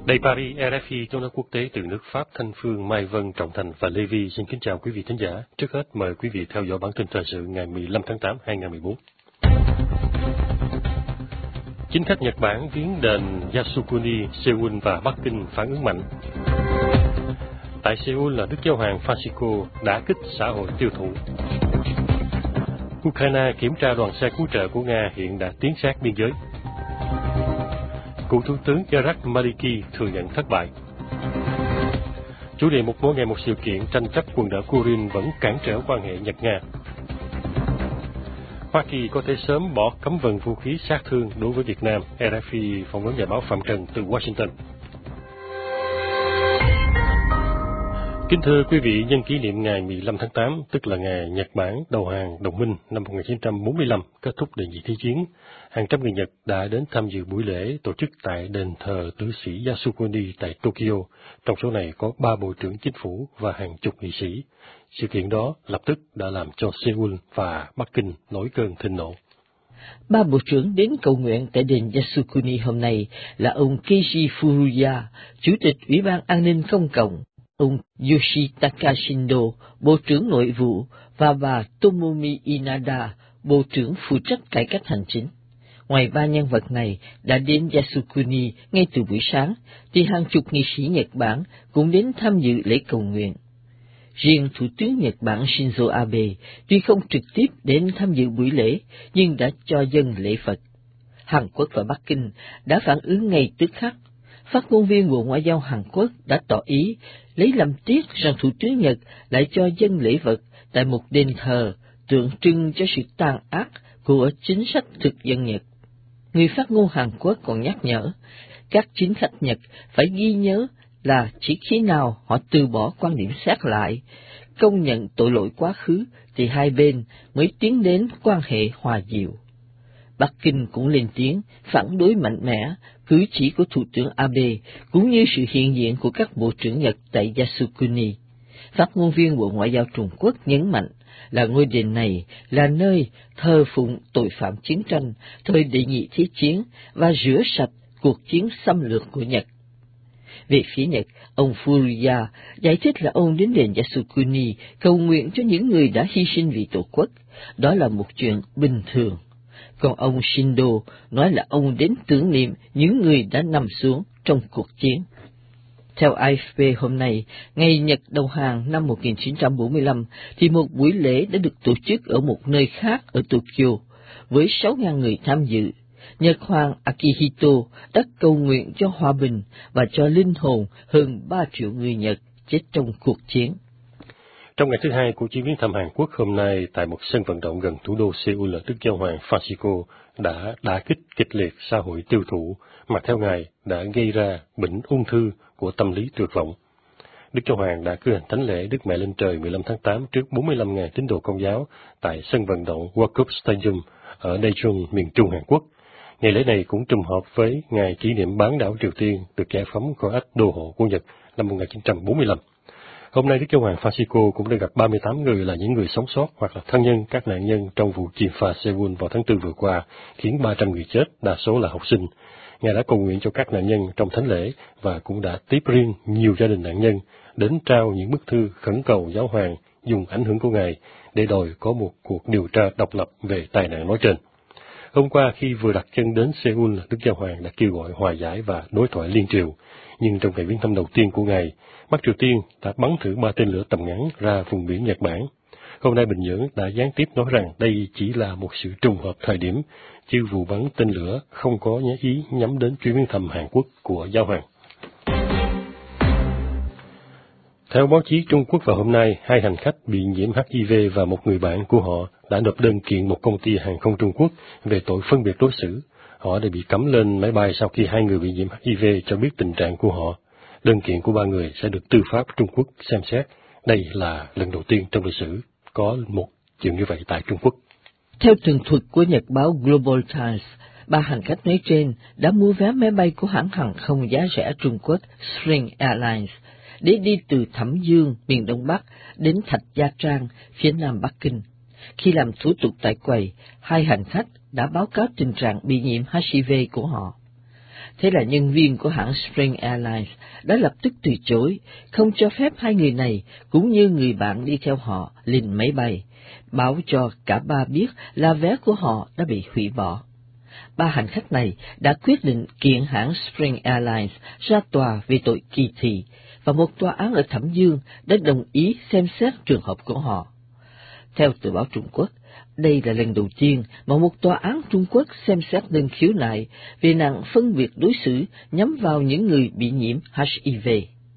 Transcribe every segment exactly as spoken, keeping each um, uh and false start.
Đây Paris, rờ ép i tiếng nói quốc tế từ nước Pháp. Thanh Phương, Mai Vân, Trọng Thành và Lê Vi xin kính chào quý vị thính giả. Trước hết mời quý vị theo dõi bản tin thời sự ngày mười lăm tháng tám năm hai nghìn không trăm mười bốn. Chính khách Nhật Bản viếng đền Yasukuni, Seoul và Bắc Kinh phản ứng mạnh. Tại Seoul là Đức Giáo hoàng Francisco đã kích xã hội tiêu thụ. Ukraine kiểm tra đoàn xe cứu trợ của Nga hiện đã tiến sát biên giới. Cựu Thủ tướng Iraq Maliki thừa nhận thất bại. Chủ đề một mỗi ngày một sự kiện tranh chấp quần đảo Kurin vẫn cản trở quan hệ Nhật-Nga. Hoa Kỳ có thể sớm bỏ cấm vận vũ khí sát thương đối với Việt Nam. rờ ép i phỏng vấn nhà báo Phạm Trần từ Washington. Kính thưa quý vị, nhân kỷ niệm ngày mười lăm tháng tám, tức là ngày Nhật Bản đầu hàng đồng minh năm một nghìn chín trăm bốn mươi lăm, kết thúc đệ nhị thế chiến, hàng trăm người Nhật đã đến tham dự buổi lễ tổ chức tại đền thờ tử sĩ Yasukuni tại Tokyo. Trong số này có ba bộ trưởng chính phủ và hàng chục nghị sĩ. Sự kiện đó lập tức đã làm cho Seoul và Bắc Kinh nổi cơn thịnh nộ. Ba bộ trưởng đến cầu nguyện tại đền Yasukuni hôm nay là ông Keiji Furuya, Chủ tịch Ủy ban An ninh Công cộng, ông Yoshitaka Shindo, Bộ trưởng Nội vụ, và bà Tomomi Inada, Bộ trưởng phụ trách cải cách hành chính. Ngoài ba nhân vật này đã đến Yasukuni ngay từ buổi sáng, thì hàng chục nghị sĩ Nhật Bản cũng đến tham dự lễ cầu nguyện. Riêng Thủ tướng Nhật Bản Shinzo Abe tuy không trực tiếp đến tham dự buổi lễ, nhưng đã cho dân lễ Phật. Hàn Quốc và Bắc Kinh đã phản ứng ngay tức khắc. Phát ngôn viên Bộ Ngoại giao Hàn Quốc đã tỏ ý lấy làm tiếc rằng Thủ tướng Nhật lại cho dân lễ vật tại một đền thờ tượng trưng cho sự tàn ác của chính sách thực dân Nhật. Người phát ngôn Hàn Quốc còn nhắc nhở, các chính khách Nhật phải ghi nhớ là chỉ khi nào họ từ bỏ quan điểm xét lại, công nhận tội lỗi quá khứ, thì hai bên mới tiến đến quan hệ hòa dịu. Bắc Kinh cũng lên tiếng phản đối mạnh mẽ cử chỉ của Thủ tướng Abe cũng như sự hiện diện của các bộ trưởng Nhật tại Yasukuni. Phát ngôn viên Bộ Ngoại giao Trung Quốc nhấn mạnh là ngôi đền này là nơi thờ phụng tội phạm chiến tranh thời đệ nhị thế chiến và rửa sạch cuộc chiến xâm lược của Nhật. Về phía Nhật, ông Furuya giải thích là ông đến đền Yasukuni cầu nguyện cho những người đã hy sinh vì Tổ quốc. Đó là một chuyện bình thường. Còn ông Shindo nói là ông đến tưởng niệm những người đã nằm xuống trong cuộc chiến. Theo a ép pê hôm nay, ngày Nhật đầu hàng năm một nghìn chín trăm bốn mươi lăm, thì một buổi lễ đã được tổ chức ở một nơi khác ở Tokyo, với sáu nghìn người tham dự. Nhật Hoàng Akihito đã cầu nguyện cho hòa bình và cho linh hồn hơn ba triệu người Nhật chết trong cuộc chiến. Trong ngày thứ hai của chuyến viếng thăm Hàn Quốc hôm nay, tại một sân vận động gần thủ đô Seoul, là Đức Giáo hoàng Francisco đã đả kích kịch liệt xã hội tiêu thụ, mà theo Ngài đã gây ra bệnh ung thư của tâm lý tuyệt vọng. Đức Giáo hoàng đã cử hành thánh lễ Đức Mẹ Lên Trời mười lăm tháng tám trước bốn mươi lăm nghìn tín đồ Công giáo tại sân vận động World Cup Stadium ở Daejeon, miền Trung Hàn Quốc. Ngày lễ này cũng trùng hợp với ngày kỷ niệm bán đảo Triều Tiên được giải phóng khỏi ách đô hộ của Nhật năm một nghìn chín trăm bốn mươi lăm. Hôm nay Đức Giáo hoàng Francisco cũng đã gặp ba mươi tám người là những người sống sót hoặc là thân nhân các nạn nhân trong vụ chìm phà Seoul vào tháng tư vừa qua, khiến ba trăm người chết, đa số là học sinh. Ngài đã cầu nguyện cho các nạn nhân trong thánh lễ và cũng đã tiếp riêng nhiều gia đình nạn nhân đến trao những bức thư khẩn cầu Giáo hoàng dùng ảnh hưởng của Ngài để đòi có một cuộc điều tra độc lập về tai nạn nói trên. Hôm qua khi vừa đặt chân đến Seoul, Đức Giáo hoàng đã kêu gọi hòa giải và đối thoại liên triều. Nhưng trong ngày viếng thăm đầu tiên của Ngài, Bắc Triều Tiên đã bắn thử ba tên lửa tầm ngắn ra vùng biển Nhật Bản. Hôm nay Bình Nhưỡng đã gián tiếp nói rằng đây chỉ là một sự trùng hợp thời điểm, chứ vụ bắn tên lửa không có ý nhắm đến chuyến viếng thăm Hàn Quốc của Giáo hoàng. Theo báo chí Trung Quốc vào hôm nay, hai hành khách bị nhiễm hát i vê và một người bạn của họ đã nộp đơn kiện một công ty hàng không Trung Quốc về tội phân biệt đối xử. Họ đã bị cấm lên máy bay sau khi hai người bị nhiễm hát i vê cho biết tình trạng của họ. Đơn kiện của ba người sẽ được tư pháp Trung Quốc xem xét. Đây là lần đầu tiên trong lịch sử có một chuyện như vậy tại Trung Quốc. Theo tường thuật của nhật báo Global Times, ba hành khách nói trên đã mua vé máy bay của hãng hàng không giá rẻ Trung Quốc Spring Airlines để đi từ Thẩm Dương, miền Đông Bắc, đến Thạch Gia Trang, phía Nam Bắc Kinh. Khi làm thủ tục tại quầy, hai hành khách đã báo cáo tình trạng bị nhiễm hát i vê của họ. Thế là nhân viên của hãng Spring Airlines đã lập tức từ chối, không cho phép hai người này cũng như người bạn đi theo họ lên máy bay, báo cho cả ba biết là vé của họ đã bị hủy bỏ. Ba hành khách này đã quyết định kiện hãng Spring Airlines ra tòa về tội kỳ thị, và một tòa án ở Thẩm Dương đã đồng ý xem xét trường hợp của họ. Theo tờ báo Trung Quốc, đây là lần đầu tiên mà một tòa án Trung Quốc xem xét đơn khiếu nại về nạn phân biệt đối xử nhắm vào những người bị nhiễm H I V.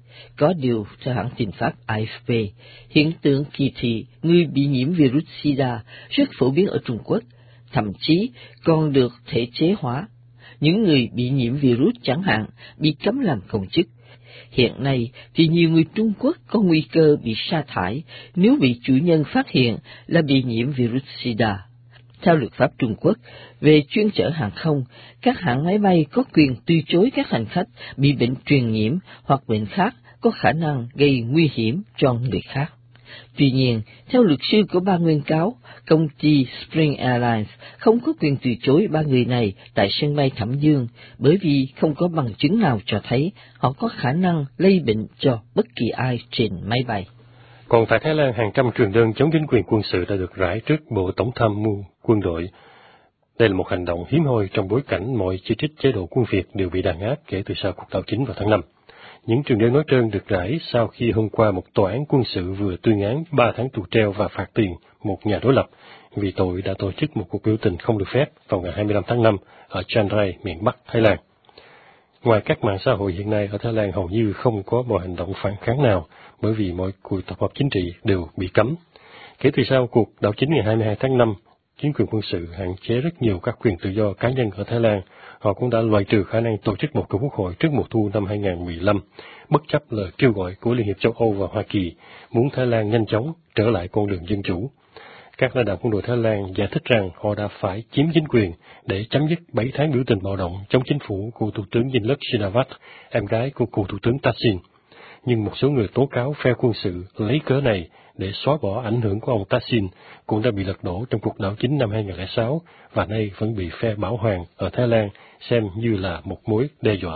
Có điều, theo hãng tin Pháp A F P, hiện tượng kỳ thị người bị nhiễm virus SIDA rất phổ biến ở Trung Quốc, thậm chí còn được thể chế hóa. Những người bị nhiễm virus chẳng hạn bị cấm làm công chức. Hiện nay thì nhiều người Trung Quốc có nguy cơ bị sa thải nếu bị chủ nhân phát hiện là bị nhiễm virus SIDA. Theo luật pháp Trung Quốc về chuyên chở hàng không, các hãng máy bay có quyền từ chối các hành khách bị bệnh truyền nhiễm hoặc bệnh khác có khả năng gây nguy hiểm cho người khác. Tuy nhiên, theo luật sư của ba nguyên cáo, công ty Spring Airlines không có quyền từ chối ba người này tại sân bay Thẩm Dương, bởi vì không có bằng chứng nào cho thấy họ có khả năng lây bệnh cho bất kỳ ai trên máy bay. Còn tại Thái Lan, hàng trăm truyền đơn chống chính quyền quân sự đã được rải trước Bộ Tổng tham mưu quân đội. Đây là một hành động hiếm hoi trong bối cảnh mọi chỉ trích chế độ quân Việt đều bị đàn áp kể từ sau cuộc đảo chính vào tháng năm. Những truyền đơn nói trên được rải sau khi hôm qua một tòa án quân sự vừa tuyên án ba tháng tù treo và phạt tiền một nhà đối lập vì tội đã tổ chức một cuộc biểu tình không được phép vào ngày hai mươi lăm tháng năm ở Chiang Rai, miền Bắc Thái Lan. Ngoài các mạng xã hội hiện nay ở Thái Lan hầu như không có mọi hành động phản kháng nào bởi vì mọi cuộc tập hợp chính trị đều bị cấm. Kể từ sau cuộc đảo chính ngày hai mươi hai tháng năm, chính quyền quân sự hạn chế rất nhiều các quyền tự do cá nhân ở Thái Lan. Họ cũng đã loại trừ khả năng tổ chức một cuộc quốc hội trước mùa thu năm hai không một lăm, bất chấp lời kêu gọi của Liên hiệp châu Âu và Hoa Kỳ muốn Thái Lan nhanh chóng trở lại con đường dân chủ. Các lãnh đạo quân đội Thái Lan giải thích rằng họ đã phải chiếm chính quyền để chấm dứt bảy tháng biểu tình bạo động chống chính phủ của Thủ tướng Yingluck Shinawatra, em gái của cựu Thủ tướng Thaksin. Nhưng một số người tố cáo phe quân sự lấy cớ này để xóa bỏ ảnh hưởng của ông Thaksin cũng đã bị lật đổ trong cuộc đảo chính năm hai không không sáu và nay vẫn bị phe bảo hoàng ở Thái Lan xem như là một mối đe dọa.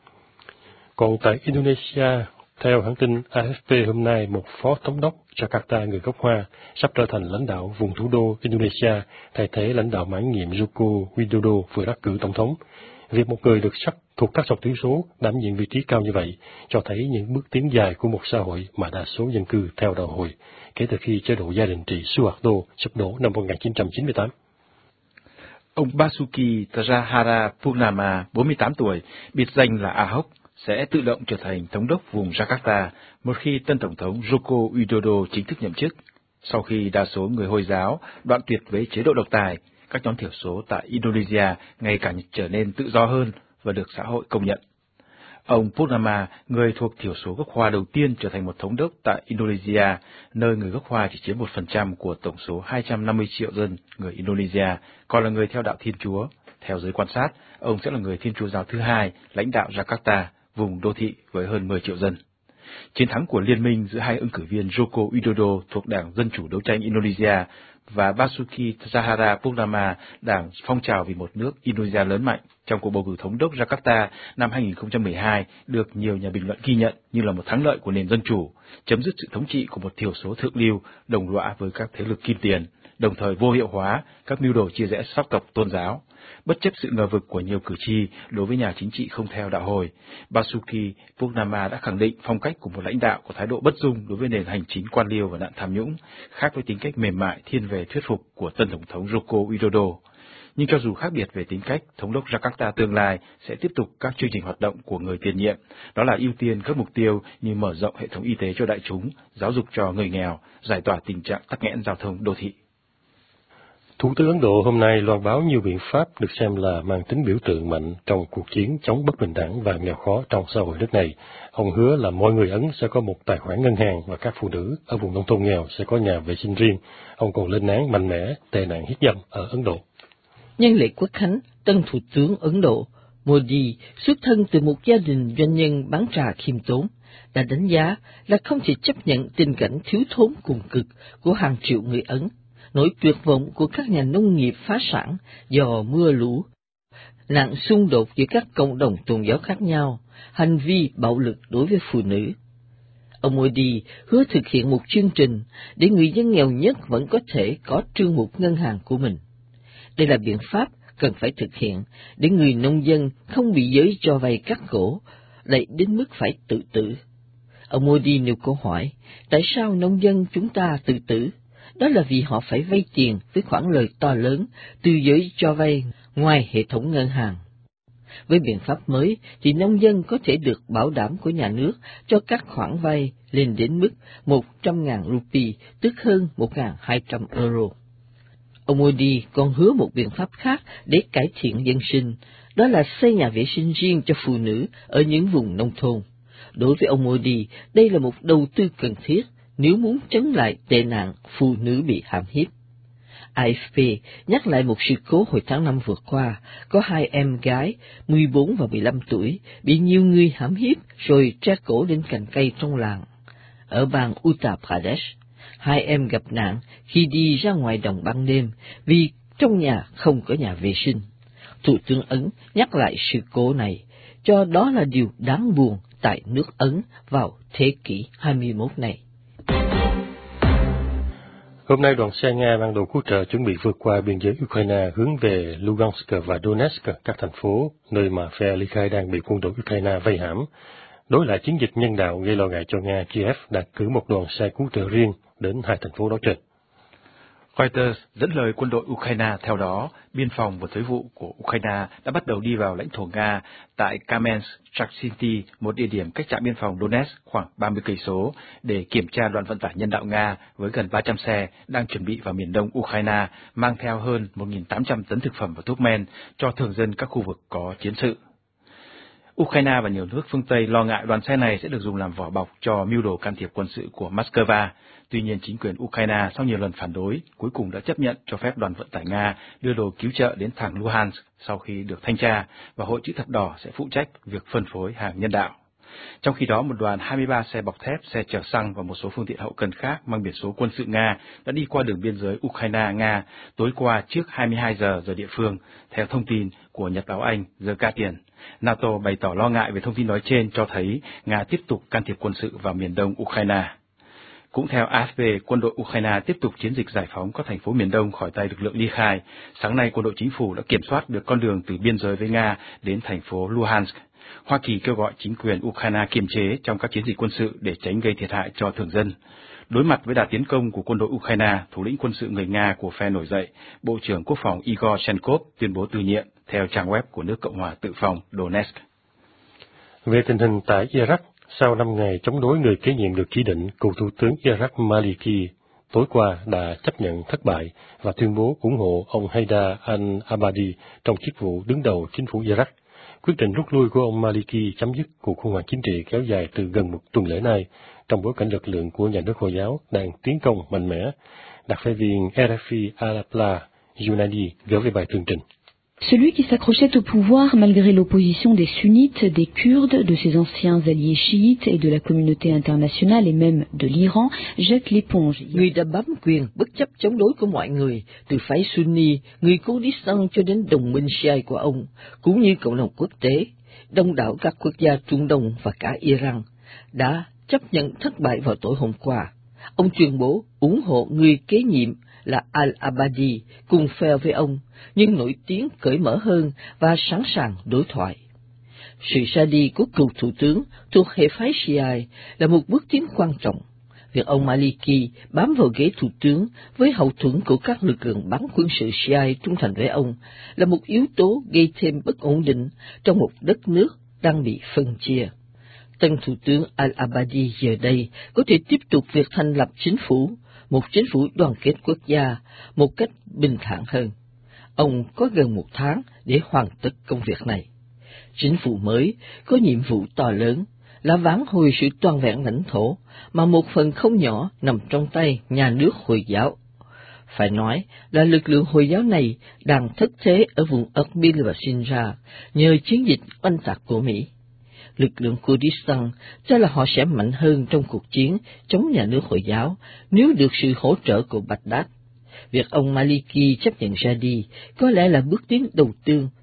Còn tại Indonesia, theo hãng tin A F P hôm nay, một phó thống đốc Jakarta người gốc Hoa sắp trở thành lãnh đạo vùng thủ đô Indonesia, thay thế lãnh đạo mãn nhiệm Joko Widodo vừa đắc cử tổng thống. Việc một người được sắc thuộc các tộc thiểu số đảm nhiệm vị trí cao như vậy cho thấy những bước tiến dài của một xã hội mà đa số dân cư theo đạo Hồi kể từ khi chế độ gia đình trị Suharto sụp đổ năm một nghìn chín trăm chín mươi tám. Ông Basuki Tjahara-Purnama, bốn mươi tám tuổi, biệt danh là Ahok, sẽ tự động trở thành thống đốc vùng Jakarta một khi tân tổng thống Joko Widodo chính thức nhậm chức. Sau khi đa số người Hồi giáo đoạn tuyệt với chế độ độc tài, các nhóm thiểu số tại Indonesia ngày càng trở nên tự do hơn và được xã hội công nhận. Ông Purnama, người thuộc thiểu số gốc Hoa đầu tiên trở thành một thống đốc tại Indonesia, nơi người gốc Hoa chỉ chiếm một phần trăm của tổng số hai trăm năm mươi triệu dân người Indonesia, còn là người theo đạo Thiên Chúa. Theo giới quan sát, ông sẽ là người Thiên Chúa giáo thứ hai lãnh đạo Jakarta, vùng đô thị với hơn mười triệu dân. Chiến thắng của liên minh giữa hai ứng cử viên Joko Widodo thuộc Đảng Dân Chủ Đấu tranh Indonesia và Basuki Tjahara-Purnama, Đảng Phong trào vì một nước Indonesia lớn mạnh trong cuộc bầu cử thống đốc Jakarta năm hai không một hai được nhiều nhà bình luận ghi nhận như là một thắng lợi của nền dân chủ, chấm dứt sự thống trị của một thiểu số thượng lưu đồng lõa với các thế lực kim tiền, đồng thời vô hiệu hóa các mưu đồ chia rẽ sắc tộc tôn giáo. Bất chấp sự ngờ vực của nhiều cử tri đối với nhà chính trị không theo đạo Hồi, Basuki Purnama đã khẳng định phong cách của một lãnh đạo có thái độ bất dung đối với nền hành chính quan liêu và nạn tham nhũng, khác với tính cách mềm mại thiên về thuyết phục của tân tổng thống Joko Widodo. Nhưng cho dù khác biệt về tính cách, thống đốc Jakarta tương lai sẽ tiếp tục các chương trình hoạt động của người tiền nhiệm, đó là ưu tiên các mục tiêu như mở rộng hệ thống y tế cho đại chúng, giáo dục cho người nghèo, giải tỏa tình trạng tắc nghẽn giao thông đô thị. Thủ tướng Ấn Độ hôm nay loan báo nhiều biện pháp được xem là mang tính biểu tượng mạnh trong cuộc chiến chống bất bình đẳng và nghèo khó trong xã hội nước này. Ông hứa là mọi người Ấn sẽ có một tài khoản ngân hàng và các phụ nữ ở vùng nông thôn nghèo sẽ có nhà vệ sinh riêng. Ông còn lên án mạnh mẽ tệ nạn hiếp dâm ở Ấn Độ. Nhân lễ Quốc khánh, tân Thủ tướng Ấn Độ Modi, xuất thân từ một gia đình doanh nhân bán trà khiêm tốn, đã đánh giá là không thể chấp nhận tình cảnh thiếu thốn cùng cực của hàng triệu người Ấn, nỗi tuyệt vọng của các nhà nông nghiệp phá sản do mưa lũ, nạn xung đột giữa các cộng đồng tôn giáo khác nhau, hành vi bạo lực đối với phụ nữ. Ông Modi hứa thực hiện một chương trình để người dân nghèo nhất vẫn có thể có trương mục ngân hàng của mình. Đây là biện pháp cần phải thực hiện để người nông dân không bị giới cho vay cắt cổ, lại đến mức phải tự tử. Ông Modi nêu câu hỏi, tại sao nông dân chúng ta tự tử? Đó là vì họ phải vay tiền với khoản lời to lớn từ giới cho vay ngoài hệ thống ngân hàng. Với biện pháp mới thì nông dân có thể được bảo đảm của nhà nước cho các khoản vay lên đến mức một trăm nghìn rupee, tức hơn một nghìn hai trăm euro. Ông Modi còn hứa một biện pháp khác để cải thiện dân sinh, đó là xây nhà vệ sinh riêng cho phụ nữ ở những vùng nông thôn. Đối với ông Modi, đây là một đầu tư cần thiết nếu muốn chống lại tệ nạn phụ nữ bị hãm hiếp. a ép pê nhắc lại một sự cố hồi tháng năm vừa qua, có hai em gái mười bốn và mười lăm tuổi bị nhiều người hãm hiếp rồi treo cổ lên cành cây trong làng. Ở bang Uttar Pradesh, hai em gặp nạn khi đi ra ngoài đồng ban đêm vì trong nhà không có nhà vệ sinh. Thủ tướng Ấn nhắc lại sự cố này, cho đó là điều đáng buồn tại nước Ấn vào thế kỷ hai mươi mốt này. Hôm nay đoàn xe Nga mang đồ cứu trợ chuẩn bị vượt qua biên giới Ukraine hướng về Lugansk và Donetsk, các thành phố nơi mà phe ly khai đang bị quân đội Ukraine vây hãm. Đối lại chiến dịch nhân đạo gây lo ngại cho Nga, Kiev đã cử một đoàn xe cứu trợ riêng đến hai thành phố đó trên. Reuters dẫn lời quân đội Ukraine theo đó, biên phòng và thuế vụ của Ukraine đã bắt đầu đi vào lãnh thổ Nga tại Kamensk-Chaksinty, một địa điểm cách trạm biên phòng Donetsk khoảng ba mươi cây số, để kiểm tra đoàn vận tải nhân đạo Nga với gần ba trăm xe đang chuẩn bị vào miền đông Ukraine, mang theo hơn một nghìn tám trăm tấn thực phẩm và thuốc men cho thường dân các khu vực có chiến sự. Ukraine và nhiều nước phương Tây lo ngại đoàn xe này sẽ được dùng làm vỏ bọc cho mưu đồ can thiệp quân sự của Moscow. Tuy nhiên, chính quyền Ukraine sau nhiều lần phản đối, cuối cùng đã chấp nhận cho phép đoàn vận tải Nga đưa đồ cứu trợ đến thẳng Luhansk sau khi được thanh tra, và Hội Chữ Thập Đỏ sẽ phụ trách việc phân phối hàng nhân đạo. Trong khi đó, một đoàn hai mươi ba xe bọc thép, xe chở xăng và một số phương tiện hậu cần khác mang biển số quân sự Nga đã đi qua đường biên giới Ukraine-Nga tối qua trước hai mươi hai giờ giờ địa phương, theo thông tin của nhật báo Anh The Guardian. NATO bày tỏ lo ngại về thông tin nói trên, cho thấy Nga tiếp tục can thiệp quân sự vào miền đông Ukraine. Cũng theo a ép pê, quân đội Ukraine tiếp tục chiến dịch giải phóng các thành phố miền đông khỏi tay lực lượng ly khai. Sáng nay, quân đội chính phủ đã kiểm soát được con đường từ biên giới với Nga đến thành phố Luhansk. Hoa Kỳ kêu gọi chính quyền Ukraine kiềm chế trong các chiến dịch quân sự để tránh gây thiệt hại cho thường dân. Đối mặt với đà tiến công của quân đội Ukraine, thủ lĩnh quân sự người Nga của phe nổi dậy, Bộ trưởng Quốc phòng Igor Shenkov tuyên bố từ nhiệm theo trang web của nước Cộng hòa Tự phòng Donetsk. Về tình hình tại Iraq, sau năm ngày chống đối người kế nhiệm được chỉ định, cựu thủ tướng Iraq Maliki tối qua đã chấp nhận thất bại và tuyên bố ủng hộ ông Haidar al-Abadi trong chức vụ đứng đầu chính phủ Iraq. Quyết định rút lui của ông Maliki chấm dứt cuộc khủng hoảng chính trị kéo dài từ gần một tuần lễ nay, trong bối cảnh lực lượng của nhà nước Hồi giáo đang tiến công mạnh mẽ. Đặc phái viên rờ ép i Alapla Junadi gửi về bài tường trình. Celui qui s'accrochait au pouvoir malgré l'opposition des sunnites, des Kurdes, de ses anciens alliés chiites et de la communauté internationale et même de l'Iran, jette l'éponge. Người đã bám quyền bất chấp chống đối của mọi người, từ phái Sunni, người Kurdistan cho đến đồng minh Shia của ông, cũng như cộng đồng quốc tế, đông đảo các quốc gia Trung Đông và cả Iran, đã chấp nhận thất bại vào tối hôm qua. Ông tuyên bố ủng hộ người kế nhiệm là al-Abadi cùng phe với ông, nhưng nổi tiếng cởi mở hơn và sẵn sàng đối thoại. Sự ra đi của cựu thủ tướng thuộc hệ phái Shia là một bước tiến quan trọng. Việc ông Maliki bám vào ghế thủ tướng với hậu thuẫn của các lực lượng bán quân sự Shia trung thành với ông là một yếu tố gây thêm bất ổn định trong một đất nước đang bị phân chia. Tân thủ tướng al-Abadi giờ đây có thể tiếp tục việc thành lập chính phủ, một chính phủ đoàn kết quốc gia, một cách bình thản hơn. Ông có gần một tháng để hoàn tất công việc này. Chính phủ mới có nhiệm vụ to lớn là vãn hồi sự toàn vẹn lãnh thổ mà một phần không nhỏ nằm trong tay nhà nước Hồi giáo. Phải nói là lực lượng Hồi giáo này đang thất thế ở vùng Erbil và Sinjar nhờ chiến dịch oanh tạc của Mỹ. Lực lượng Kurdistan cho là họ sẽ mạnh hơn trong cuộc chiến chống nhà nước Hồi giáo nếu được sự hỗ trợ của Baghdad. Việc ông Maliki chấp nhận ra đi có lẽ là bước tiến đầu tiên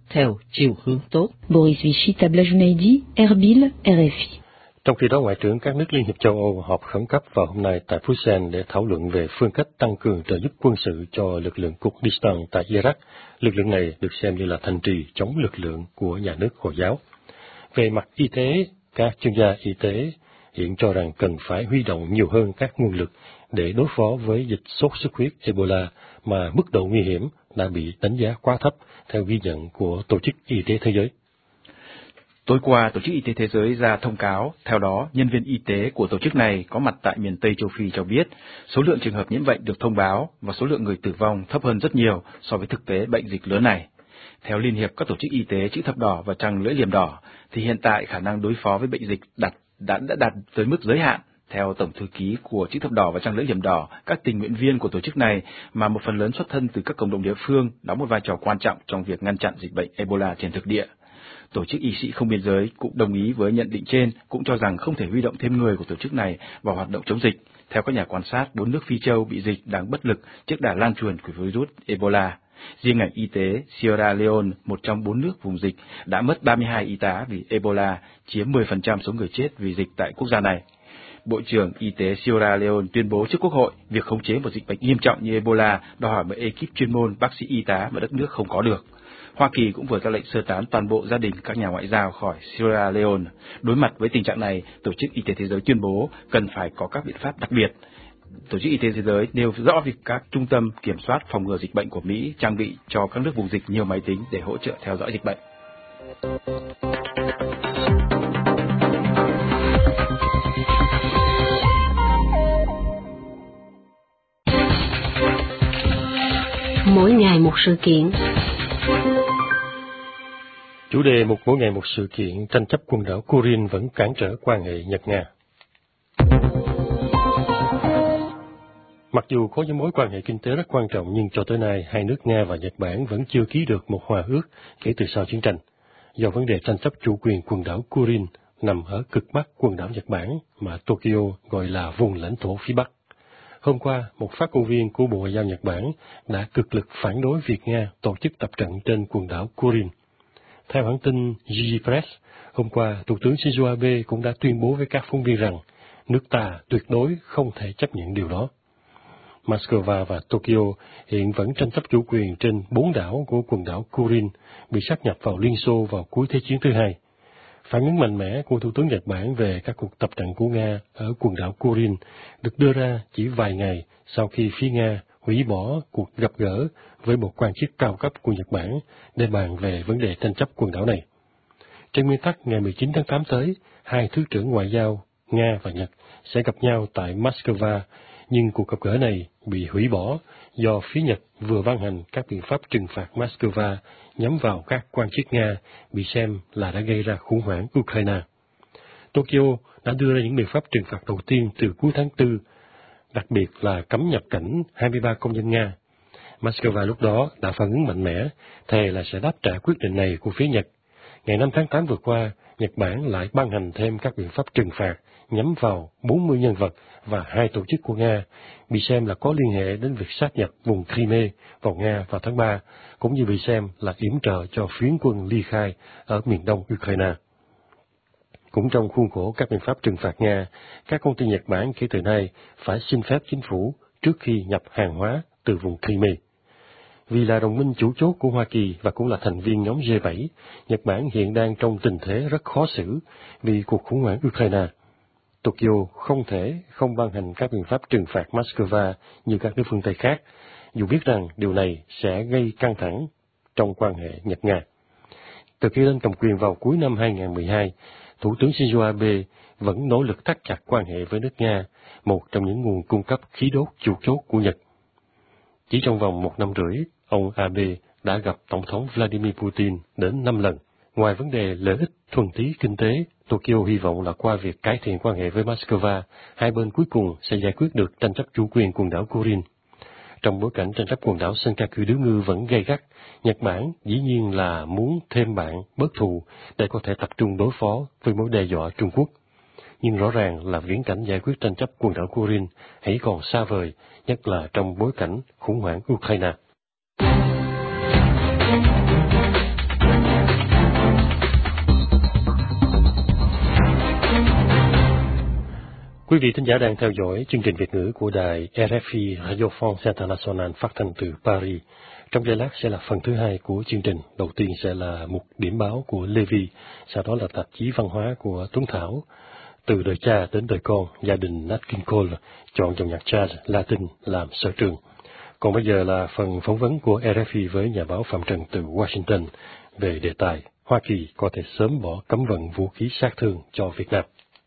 theo chiều hướng tốt. Boris Vichy Tablajunaidi, Erbil, R F I. Trong khi đó, Ngoại trưởng các nước Liên hiệp châu Âu họp khẩn cấp vào hôm nay tại Bruxelles để thảo luận về phương cách tăng cường trợ giúp quân sự cho lực lượng Kurdistan tại Iraq. Lực lượng này được xem như là thành trì chống lực lượng của nhà nước Hồi giáo. Về mặt y tế, các chuyên gia y tế hiện cho rằng cần phải huy động nhiều hơn các nguồn lực để đối phó với dịch sốt xuất huyết Ebola mà mức độ nguy hiểm đã bị đánh giá quá thấp, theo ghi nhận của Tổ chức Y tế Thế giới. Tối qua, Tổ chức Y tế Thế giới ra thông cáo, theo đó, nhân viên y tế của tổ chức này có mặt tại miền Tây châu Phi cho biết, số lượng trường hợp nhiễm bệnh được thông báo và số lượng người tử vong thấp hơn rất nhiều so với thực tế bệnh dịch lớn này. Theo Liên hiệp các tổ chức y tế Chữ Thập Đỏ và Trăng Lưỡi Liềm Đỏ, thì hiện tại khả năng đối phó với bệnh dịch đặt, đã, đã đạt tới mức giới hạn. Theo Tổng thư ký của Chữ Thập Đỏ và Trăng Lưỡi Liềm Đỏ, các tình nguyện viên của tổ chức này, mà một phần lớn xuất thân từ các cộng đồng địa phương, đóng một vai trò quan trọng trong việc ngăn chặn dịch bệnh Ebola trên thực địa. Tổ chức Y sĩ Không Biên Giới cũng đồng ý với nhận định trên, cũng cho rằng không thể huy động thêm người của tổ chức này vào hoạt động chống dịch. Theo các nhà quan sát, bốn nước Phi châu bị dịch đang bất lực trước đà lan truyền của virus Ebola. Riêng ngành y tế Sierra Leone, một trong bốn nước vùng dịch, đã mất ba mươi hai y tá vì Ebola, chiếm mười phần trăm số người chết vì dịch tại quốc gia này. Bộ trưởng Y tế Sierra Leone tuyên bố trước Quốc hội việc khống chế một dịch bệnh nghiêm trọng như Ebola đòi hỏi một ekip chuyên môn bác sĩ y tá mà đất nước không có được. Hoa Kỳ cũng vừa ra lệnh sơ tán toàn bộ gia đình các nhà ngoại giao khỏi Sierra Leone. Đối mặt với tình trạng này, Tổ chức Y tế Thế giới tuyên bố cần phải có các biện pháp đặc biệt. Tổ chức Y tế Thế giới nêu rõ việc các trung tâm kiểm soát phòng ngừa dịch bệnh của Mỹ trang bị cho các nước vùng dịch nhiều máy tính để hỗ trợ theo dõi dịch bệnh. Mỗi ngày một sự kiện. Chủ đề một mỗi ngày một sự kiện, tranh chấp quần đảo Kuril vẫn cản trở quan hệ Nhật-Nga. Mặc dù có những mối quan hệ kinh tế rất quan trọng, nhưng cho tới nay, hai nước Nga và Nhật Bản vẫn chưa ký được một hòa ước kể từ sau chiến tranh, do vấn đề tranh chấp chủ quyền quần đảo Kuril nằm ở cực bắc quần đảo Nhật Bản mà Tokyo gọi là vùng lãnh thổ phía Bắc. Hôm qua, một phát ngôn viên của Bộ Ngoại giao Nhật Bản đã cực lực phản đối việc Nga tổ chức tập trận trên quần đảo Kuril. Theo hãng tin Jiji Press, hôm qua, Thủ tướng Shinzo Abe cũng đã tuyên bố với các phóng viên rằng nước ta tuyệt đối không thể chấp nhận điều đó. Moscow và Tokyo hiện vẫn tranh chấp chủ quyền trên bốn đảo của quần đảo Kuril bị sáp nhập vào Liên Xô vào cuối Thế chiến thứ hai. Phản ứng mạnh mẽ của Thủ tướng Nhật Bản về các cuộc tập trận của Nga ở quần đảo Kuril được đưa ra chỉ vài ngày sau khi phía Nga hủy bỏ cuộc gặp gỡ với một quan chức cao cấp của Nhật Bản để bàn về vấn đề tranh chấp quần đảo này. Trên nguyên tắc, ngày mười chín tháng tám tới, hai thứ trưởng ngoại giao Nga và Nhật sẽ gặp nhau tại Moscow, nhưng cuộc gặp gỡ này bị hủy bỏ do phía Nhật vừa ban hành các biện pháp trừng phạt Moscow nhắm vào các quan chức Nga bị xem là đã gây ra khủng hoảng Ukraine. Tokyo đã đưa ra những biện pháp trừng phạt đầu tiên từ cuối tháng tư, đặc biệt là cấm nhập cảnh hai mươi ba công dân Nga. Moscow lúc đó đã phản ứng mạnh mẽ, thề là sẽ đáp trả quyết định này của phía Nhật. Ngày năm tháng tám vừa qua, Nhật Bản lại ban hành thêm các biện pháp trừng phạt nhắm vào bốn mươi nhân vật và hai tổ chức của Nga, bị xem là có liên hệ đến việc sát nhập vùng Crimea vào Nga vào tháng ba, cũng như bị xem là yểm trợ cho phiến quân ly khai ở miền đông Ukraine. Cũng trong khuôn khổ các biện pháp trừng phạt Nga, các công ty Nhật Bản kể từ nay phải xin phép chính phủ trước khi nhập hàng hóa từ vùng Crimea. Vì là đồng minh chủ chốt của Hoa Kỳ và cũng là thành viên nhóm G bảy, Nhật Bản hiện đang trong tình thế rất khó xử vì cuộc khủng hoảng Ukraine. Tokyo không thể không ban hành các biện pháp trừng phạt Moscow như các nước phương Tây khác, dù biết rằng điều này sẽ gây căng thẳng trong quan hệ Nhật-Nga. Từ khi lên cầm quyền vào cuối năm hai nghìn không trăm mười hai, Thủ tướng Shinzo Abe vẫn nỗ lực thắt chặt quan hệ với nước Nga, một trong những nguồn cung cấp khí đốt chủ chốt của Nhật. Chỉ trong vòng một năm rưỡi, ông Abe đã gặp Tổng thống Vladimir Putin đến năm lần. Ngoài vấn đề lợi ích thuần túy kinh tế, Tokyo hy vọng là qua việc cải thiện quan hệ với Moscow, hai bên cuối cùng sẽ giải quyết được tranh chấp chủ quyền quần đảo Kuril. Trong bối cảnh tranh chấp quần đảo Senkaku Đứa Ngư vẫn gay gắt, Nhật Bản dĩ nhiên là muốn thêm bạn bớt thù để có thể tập trung đối phó với mối đe dọa Trung Quốc. Nhưng rõ ràng là viễn cảnh giải quyết tranh chấp quần đảo Kuril hãy còn xa vời, nhất là trong bối cảnh khủng hoảng Ukraine. Quý vị thính giả đang theo dõi chương trình Việt ngữ của đài rờ ép i Radio France International phát thanh từ Paris. Trong giây lát sẽ là phần thứ hai của chương trình. Đầu tiên sẽ là mục điểm báo của Levi, sau đó là tạp chí văn hóa của Tuấn Thảo. Từ đời cha đến đời con, gia đình Nat King Cole chọn dòng nhạc jazz Latin làm sở trường. Còn bây giờ là phần phỏng vấn của rờ ép i với nhà báo Phạm Trần từ Washington về đề tài Hoa Kỳ có thể sớm bỏ cấm vận vũ khí sát thương cho Việt Nam.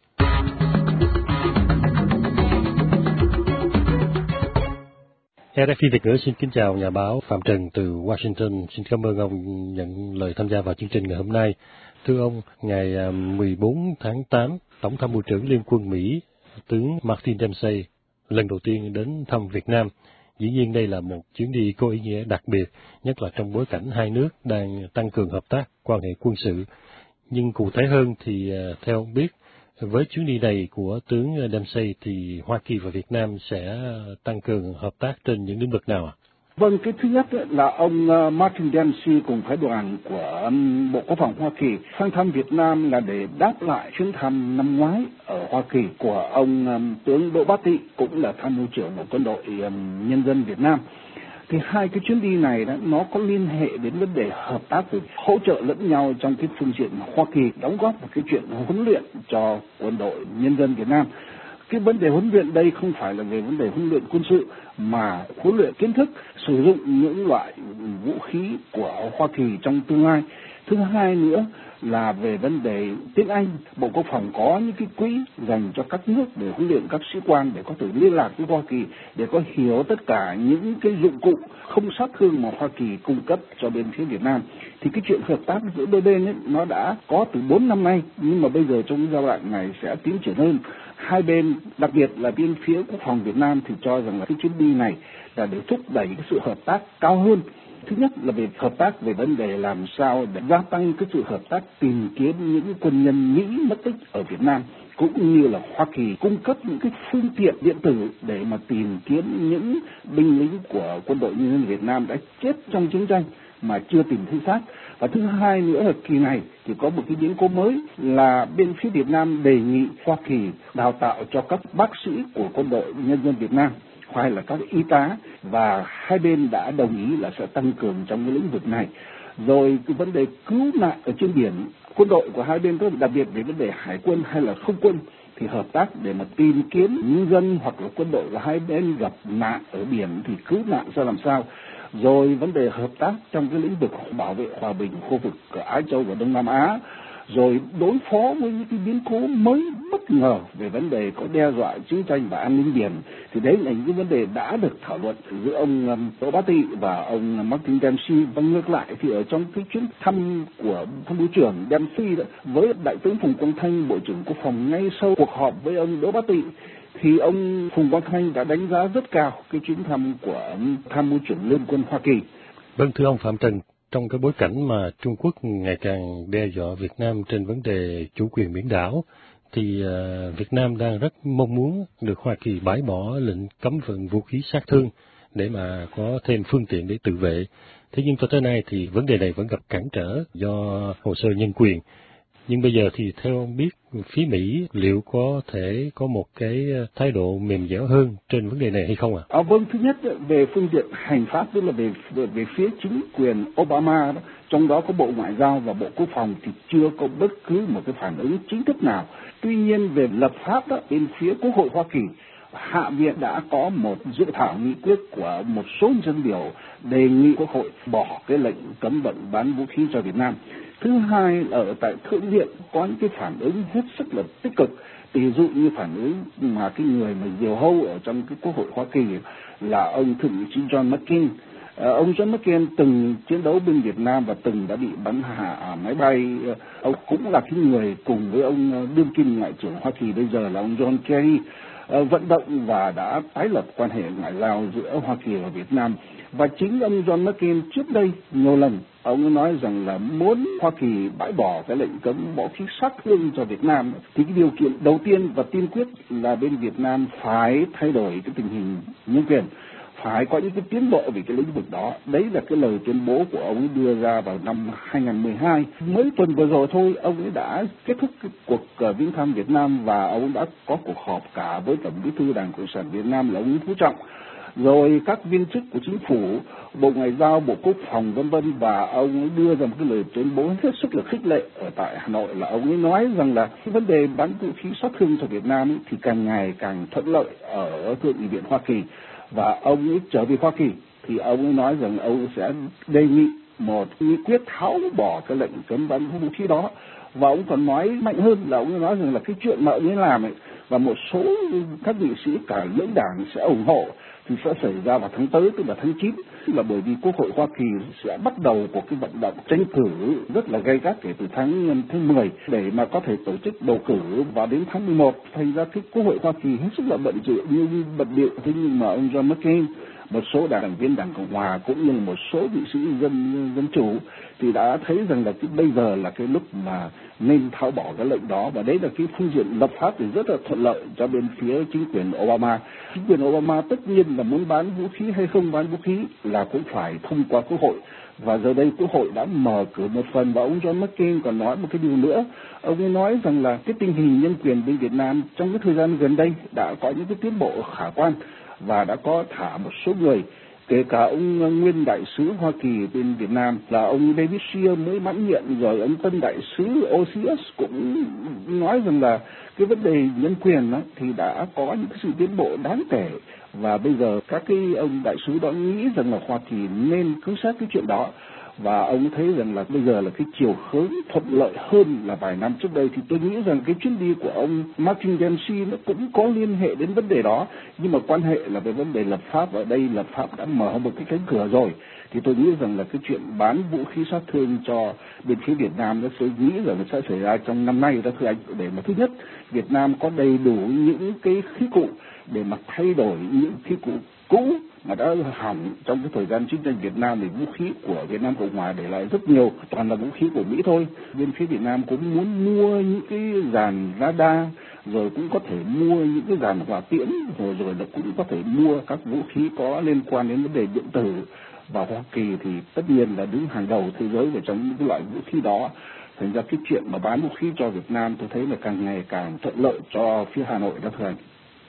rờ ép i Việt ngữ xin kính chào nhà báo Phạm Trần từ Washington. Xin cảm ơn ông nhận lời tham gia vào chương trình ngày hôm nay. Thưa ông, ngày mười bốn tháng tám, Tổng tham mưu trưởng Liên quân Mỹ, tướng Martin Dempsey, lần đầu tiên đến thăm Việt Nam. Dĩ nhiên đây là một chuyến đi có ý nghĩa đặc biệt, nhất là trong bối cảnh hai nước đang tăng cường hợp tác quan hệ quân sự. Nhưng cụ thể hơn thì theo ông biết, với chuyến đi này của tướng Dempsey thì Hoa Kỳ và Việt Nam sẽ tăng cường hợp tác trên những lĩnh vực nào ạ? Vâng, cái thứ nhất là ông Martin Dempsey cùng phái đoàn của Bộ Quốc phòng Hoa Kỳ sang thăm Việt Nam là để đáp lại chuyến thăm năm ngoái ở Hoa Kỳ của ông tướng Đỗ Bá Tị, cũng là tham mưu trưởng của Quân đội Nhân dân Việt Nam. Thì hai cái chuyến đi này đó, nó có liên hệ đến vấn đề hợp tác, hỗ trợ lẫn nhau trong cái phương diện Hoa Kỳ đóng góp vào cái chuyện huấn luyện cho Quân đội Nhân dân Việt Nam. Cái vấn đề huấn luyện đây không phải là về vấn đề huấn luyện quân sự, mà huấn luyện kiến thức sử dụng những loại vũ khí của Hoa Kỳ trong tương lai. Thứ hai nữa là về vấn đề tiếng Anh. Bộ Quốc phòng có những cái quỹ dành cho các nước để huấn luyện các sĩ quan để có thể liên lạc với Hoa Kỳ, để có hiểu tất cả những cái dụng cụ không sát thương mà Hoa Kỳ cung cấp cho bên phía Việt Nam. Thì cái chuyện hợp tác giữa đôi bên ấy, nó đã có từ bốn năm nay, nhưng mà bây giờ trong giai đoạn này sẽ tiến triển hơn. Hai bên, đặc biệt là bên phía Quốc phòng Việt Nam thì cho rằng là cái chuyến đi này là để thúc đẩy cái sự hợp tác cao hơn. Thứ nhất là về hợp tác về vấn đề làm sao để gia tăng cái sự hợp tác tìm kiếm những quân nhân Mỹ mất tích ở Việt Nam, cũng như là Hoa Kỳ cung cấp những cái phương tiện điện tử để mà tìm kiếm những binh lính của Quân đội Nhân dân Việt Nam đã chết trong chiến tranh mà chưa tìm thấy xác. Và thứ hai nữa là kỳ này thì có một cái biến cố mới là bên phía Việt Nam đề nghị Hoa Kỳ đào tạo cho các bác sĩ của Quân đội Nhân dân Việt Nam hay là các y tá, và hai bên đã đồng ý là sẽ tăng cường trong cái lĩnh vực này. Rồi cái vấn đề cứu nạn ở trên biển, quân đội của hai bên, đặc biệt về vấn đề hải quân hay là không quân, thì hợp tác để mà tìm kiếm ngư dân hoặc là quân đội của hai bên gặp nạn ở biển thì cứu nạn ra làm sao. Rồi vấn đề hợp tác trong cái lĩnh vực bảo vệ hòa bình khu vực ở Á Châu và Đông Nam Á, rồi đối phó với những cái biến cố mới bất ngờ về vấn đề có đe dọa chiến tranh và an ninh biển, thì đấy là những cái vấn đề đã được thảo luận giữa ông Đỗ Bá Tị và ông Martin Dempsey. Và ngược lại thì ở trong cái chuyến thăm của tham mưu trưởng Dempsey đó, với đại tướng Phùng Quang Thanh, Bộ trưởng Quốc phòng, ngay sau cuộc họp với ông Đỗ Bá Tị, thì ông Phùng Quang Thanh đã đánh giá rất cao cái chuyến thăm của tham mưu trưởng Liên quân Hoa Kỳ. Vâng, thưa ông Phạm Trần, trong cái bối cảnh mà Trung Quốc ngày càng đe dọa Việt Nam trên vấn đề chủ quyền biển đảo, thì uh, Việt Nam đang rất mong muốn được Hoa Kỳ bãi bỏ lệnh cấm vận vũ khí sát thương để mà có thêm phương tiện để tự vệ. Thế nhưng cho tới nay thì vấn đề này vẫn gặp cản trở do hồ sơ nhân quyền. Nhưng bây giờ thì theo ông biết, phía Mỹ liệu có thể có một cái thái độ mềm dẻo hơn trên vấn đề này hay không ạ? À, vâng, thứ nhất về phương diện hành pháp, tức là về về, về phía chính quyền Obama đó, trong đó có Bộ Ngoại giao và Bộ Quốc phòng thì chưa có bất cứ một cái phản ứng chính thức nào. Tuy nhiên về lập pháp đó, bên phía Quốc hội Hoa Kỳ, Hạ viện đã có một dự thảo nghị quyết của một số dân biểu đề nghị Quốc hội bỏ cái lệnh cấm vận bán vũ khí cho Việt Nam. Thứ hai, ở tại Thượng viện có những cái phản ứng hết sức là tích cực. Ví dụ như phản ứng mà cái người mà diều hâu ở trong cái Quốc hội Hoa Kỳ là ông Thượng nghị sĩ John McCain. À, ông John McCain từng chiến đấu bên Việt Nam và từng đã bị bắn hạ máy bay. Ông cũng là cái người cùng với ông đương kim ngoại trưởng Hoa Kỳ bây giờ là ông John Kerry uh, vận động và đã tái lập quan hệ ngoại giao giữa Hoa Kỳ và Việt Nam. Và chính ông John McCain trước đây nhiều lần ông nói rằng là muốn Hoa Kỳ bãi bỏ cái lệnh cấm vũ khí sát thương cho Việt Nam thì cái điều kiện đầu tiên và tiên quyết là bên Việt Nam phải thay đổi cái tình hình nhân quyền, phải có những cái tiến bộ về cái lĩnh vực đó. Đấy là cái lời tuyên bố của ông ấy đưa ra vào năm hai nghìn không trăm mười hai. Mới tuần vừa rồi thôi, ông ấy đã kết thúc cái cuộc uh, viếng thăm Việt Nam và ông đã có cuộc họp cả với Tổng Bí thư Đảng Cộng sản Việt Nam là ông Nguyễn Phú Trọng, rồi các viên chức của chính phủ, Bộ Ngoại giao, Bộ Quốc phòng vân vân, và ông ấy đưa ra một cái lời tuyên bố hết sức là khích lệ ở tại Hà Nội, là ông ấy nói rằng là cái vấn đề bán vũ khí sát thương cho Việt Nam ấy thì càng ngày càng thuận lợi ở Thượng nghị viện Hoa Kỳ, và ông ấy trở về Hoa Kỳ thì ông ấy nói rằng ông sẽ đề nghị một nghị quyết tháo bỏ cái lệnh cấm bán vũ khí đó. Và ông còn nói mạnh hơn là ông ấy nói rằng là cái chuyện mà ông ấy làm ấy và một số các nghị sĩ cả lưỡng đảng sẽ ủng hộ thì sẽ xảy ra vào tháng tới, tức là tháng chín, là bởi vì Quốc hội Hoa Kỳ sẽ bắt đầu của cái vận động tranh cử rất là gay gắt kể từ tháng tháng mười để mà có thể tổ chức bầu cử vào đến tháng mười một. Thành ra cái Quốc hội Hoa Kỳ hết sức là bận rộn như bận bịu. Thế nhưng mà ông John McCain, một số đảng viên Đảng Cộng hòa cũng như một số nghị sĩ dân dân chủ thì đã thấy rằng là cái bây giờ là cái lúc mà nên tháo bỏ cái lệnh đó, và đấy là cái phương diện lập pháp thì rất là thuận lợi cho bên phía chính quyền Obama. Chính quyền Obama tất nhiên là muốn bán vũ khí hay không bán vũ khí là cũng phải thông qua Quốc hội, và giờ đây Quốc hội đã mở cửa một phần. Và ông John McCain còn nói một cái điều nữa, ông ấy nói rằng là cái tình hình nhân quyền bên Việt Nam trong cái thời gian gần đây đã có những cái tiến bộ khả quan và đã có thả một số người, kể cả ông nguyên đại sứ Hoa Kỳ bên Việt Nam là ông David Shear mới mãn nhiệm, rồi ông tân đại sứ ô xê ét cũng nói rằng là cái vấn đề nhân quyền đó thì đã có những cái sự tiến bộ đáng kể, và bây giờ các cái ông đại sứ đó nghĩ rằng là Hoa Kỳ nên cứu sát cái chuyện đó. Và ông thấy rằng là bây giờ là cái chiều hướng thuận lợi hơn là vài năm trước đây. Thì tôi nghĩ rằng cái chuyến đi của ông Martin Dempsey nó cũng có liên hệ đến vấn đề đó, nhưng mà quan hệ là về vấn đề lập pháp. Ở đây lập pháp đã mở một cái cánh cửa rồi, thì tôi nghĩ rằng là cái chuyện bán vũ khí sát thương cho bên phía Việt Nam nó sẽ nghĩ rằng nó sẽ xảy ra trong năm nay đó thưa anh. Để mà thứ nhất, Việt Nam có đầy đủ những cái khí cụ để mà thay đổi những khí cụ cũ mà đã hỏng trong cái thời gian chiến tranh Việt Nam, thì vũ khí của Việt Nam Cộng Hòa để lại rất nhiều, toàn là vũ khí của Mỹ thôi. Bên phía Việt Nam cũng muốn mua những cái dàn radar, rồi cũng có thể mua những cái dàn hỏa tiễn, rồi rồi là cũng có thể mua các vũ khí có liên quan đến vấn đề điện tử. Và Hoa Kỳ thì tất nhiên là đứng hàng đầu thế giới về trong những cái loại vũ khí đó. Thành ra cái chuyện mà bán vũ khí cho Việt Nam tôi thấy là càng ngày càng thuận lợi cho phía Hà Nội đó thưa anh.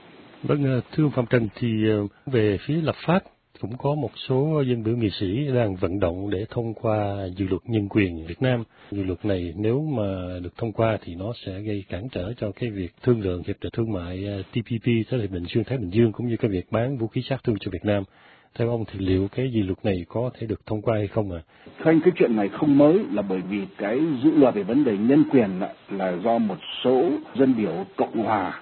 Vâng, thưa ông Phạm Trần, thì về phía lập pháp cũng có một số dân biểu nghị sĩ đang vận động để thông qua dự luật nhân quyền Việt Nam. Dự luật này nếu mà được thông qua thì nó sẽ gây cản trở cho cái việc thương lượng hiệp định thương mại T P P, tức là hiệp định xuyên Thái Bình Dương, cũng như cái việc bán vũ khí sát thương cho Việt Nam. Theo ông thì liệu cái dự luật này có thể được thông qua hay không ạ? À? Thưa anh, cái chuyện này không mới, là bởi vì cái dự luật về vấn đề nhân quyền là, là do một số dân biểu Cộng hòa